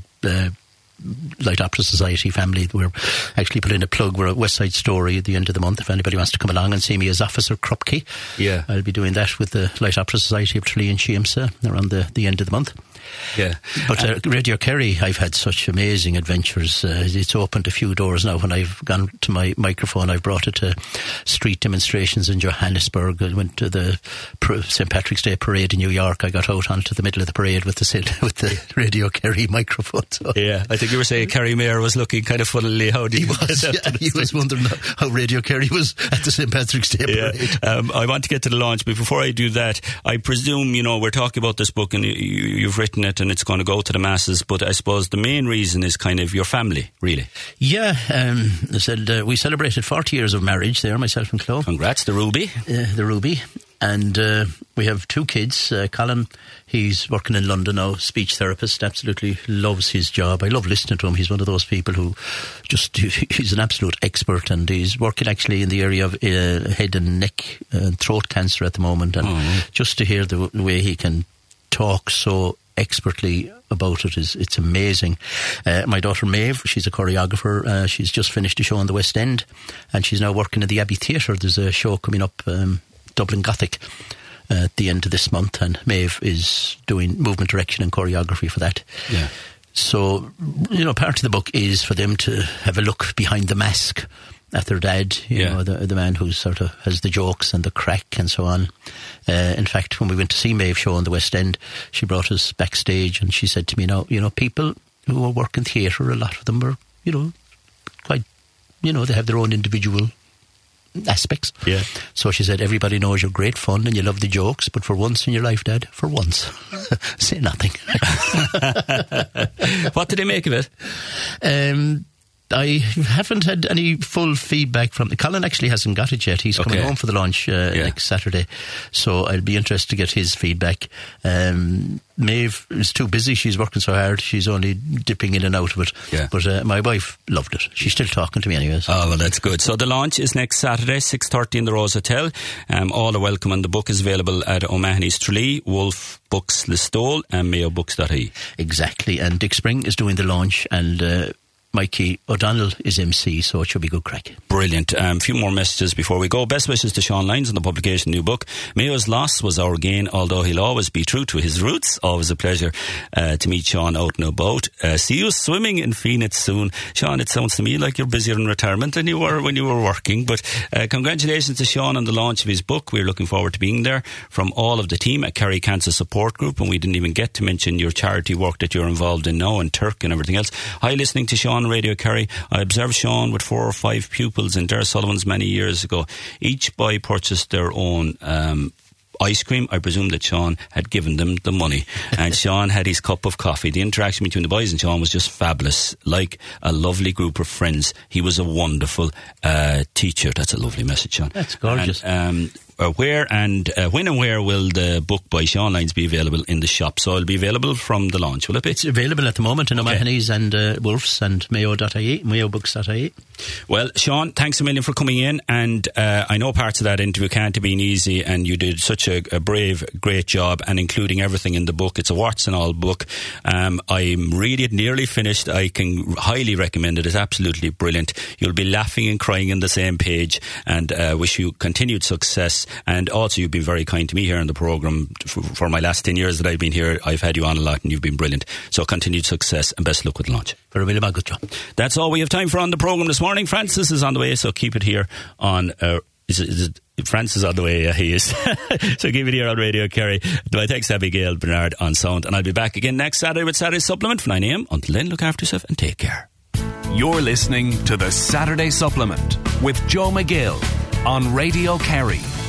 Light Opera Society family. We're actually putting in a plug. We're at West Side Story at the end of the month. If anybody wants to come along and see me as Officer Krupke, I'll be doing that with the Light Opera Society of Tralee and Sheemsa around the end of the month. Yeah, but Radio Kerry, I've had such amazing adventures. It's opened a few doors now. When I've gone to my microphone, I've brought it to street demonstrations in Johannesburg. I went to the St. Patrick's Day parade in New York. I got out onto the middle of the parade with the Radio Kerry microphone. So. Yeah, I think you were saying Kerry Mayor was looking kind of funnily. How did he was wondering how Radio Kerry was at the St. Patrick's Day parade. I want to get to the launch, but before I do that, I presume we're talking about this book and you've written it and it's going to go to the masses, but I suppose the main reason is kind of your family, really. Yeah, I said we celebrated 40 years of marriage there, myself and Chloe. Congrats, the Ruby. The Ruby. And we have two kids. Colin, he's working in London now, speech therapist, absolutely loves his job. I love listening to him. He's one of those people who he's an absolute expert, and he's working actually in the area of head and neck and throat cancer at the moment. And just to hear the way he can talk so expertly about it's amazing. My daughter Maeve, she's a choreographer. She's just finished a show in the West End, and she's now working in the Abbey Theatre. There's a show coming up, Dublin Gothic, at the end of this month, and Maeve is doing movement direction and choreography for that. Yeah. So, part of the book is for them to have a look behind the mask at their dad, the man who sort of has the jokes and the crack and so on. In fact, when we went to see Maeve show in the West End, she brought us backstage and she said to me, people who work in theatre, a lot of them are, quite, they have their own individual aspects. Yeah. So she said, everybody knows you're great fun and you love the jokes, but for once in your life, Dad, for once, say nothing. What did they make of it? I haven't had any full feedback from... Colin actually hasn't got it yet. He's coming home for the launch next Saturday. So I'll be interested to get his feedback. Maeve is too busy. She's working so hard. She's only dipping in and out of it. Yeah. But my wife loved it. She's still talking to me anyways. Oh, well, that's good. So the launch is next Saturday, 6:30 in the Rose Hotel. All are welcome, and the book is available at O'Mahony's Tralee, Wolf Books Listowel, and mayobooks.ie. Exactly. And Dick Spring is doing the launch, and... Mikey O'Donnell is MC, so it should be good crack. Brilliant. A few more messages before we go. Best wishes to Sean Lyons on the publication of the new book. Mayo's loss was our gain, although he'll always be true to his roots. Always a pleasure to meet Sean out and about. See you swimming in Phoenix soon. Sean, it sounds to me like you're busier in retirement than you were when you were working. But congratulations to Sean on the launch of his book. We're looking forward to being there from all of the team at Kerry Cancer Support Group. And we didn't even get to mention your charity work that you're involved in now, and Turk and everything else. Hi, listening to Sean Radio Kerry. I observed Sean with 4 or 5 pupils in Dare Sullivan's many years ago. Each boy purchased their own ice cream. I presume that Sean had given them the money, and Sean had his cup of coffee. The interaction between the boys and Sean was just fabulous, like a lovely group of friends. He was a wonderful teacher. That's a lovely message, Sean. That's gorgeous. And, where and when and where will the book by Sean Lyons be available in the shop? So it'll be available from the launch, will it be? It's available at the moment in O'Mahony's and Wolf's and Mayo.ie, mayobooks.ie. Well, Sean, thanks a million for coming in, and I know parts of that interview can't have been easy, and you did such a brave, great job, and including everything in the book. It's a warts and all book. I'm really nearly finished. I can highly recommend it. It's absolutely brilliant. You'll be laughing and crying on the same page, and wish you continued success. And also, you've been very kind to me here on the programme. For my last 10 years that I've been here, I've had you on a lot, and you've been brilliant. So continued success and best luck with the launch. Very well, good job. That's all we have time for on the programme this morning. Francis is on the way, so keep it here on... Francis is on the way, he is. So keep it here on Radio Kerry. My thanks to Abigail Bernard on sound, and I'll be back again next Saturday with Saturday Supplement from 9 a.m. Until then, look after yourself and take care. You're listening to the Saturday Supplement with Joe McGill on Radio Kerry.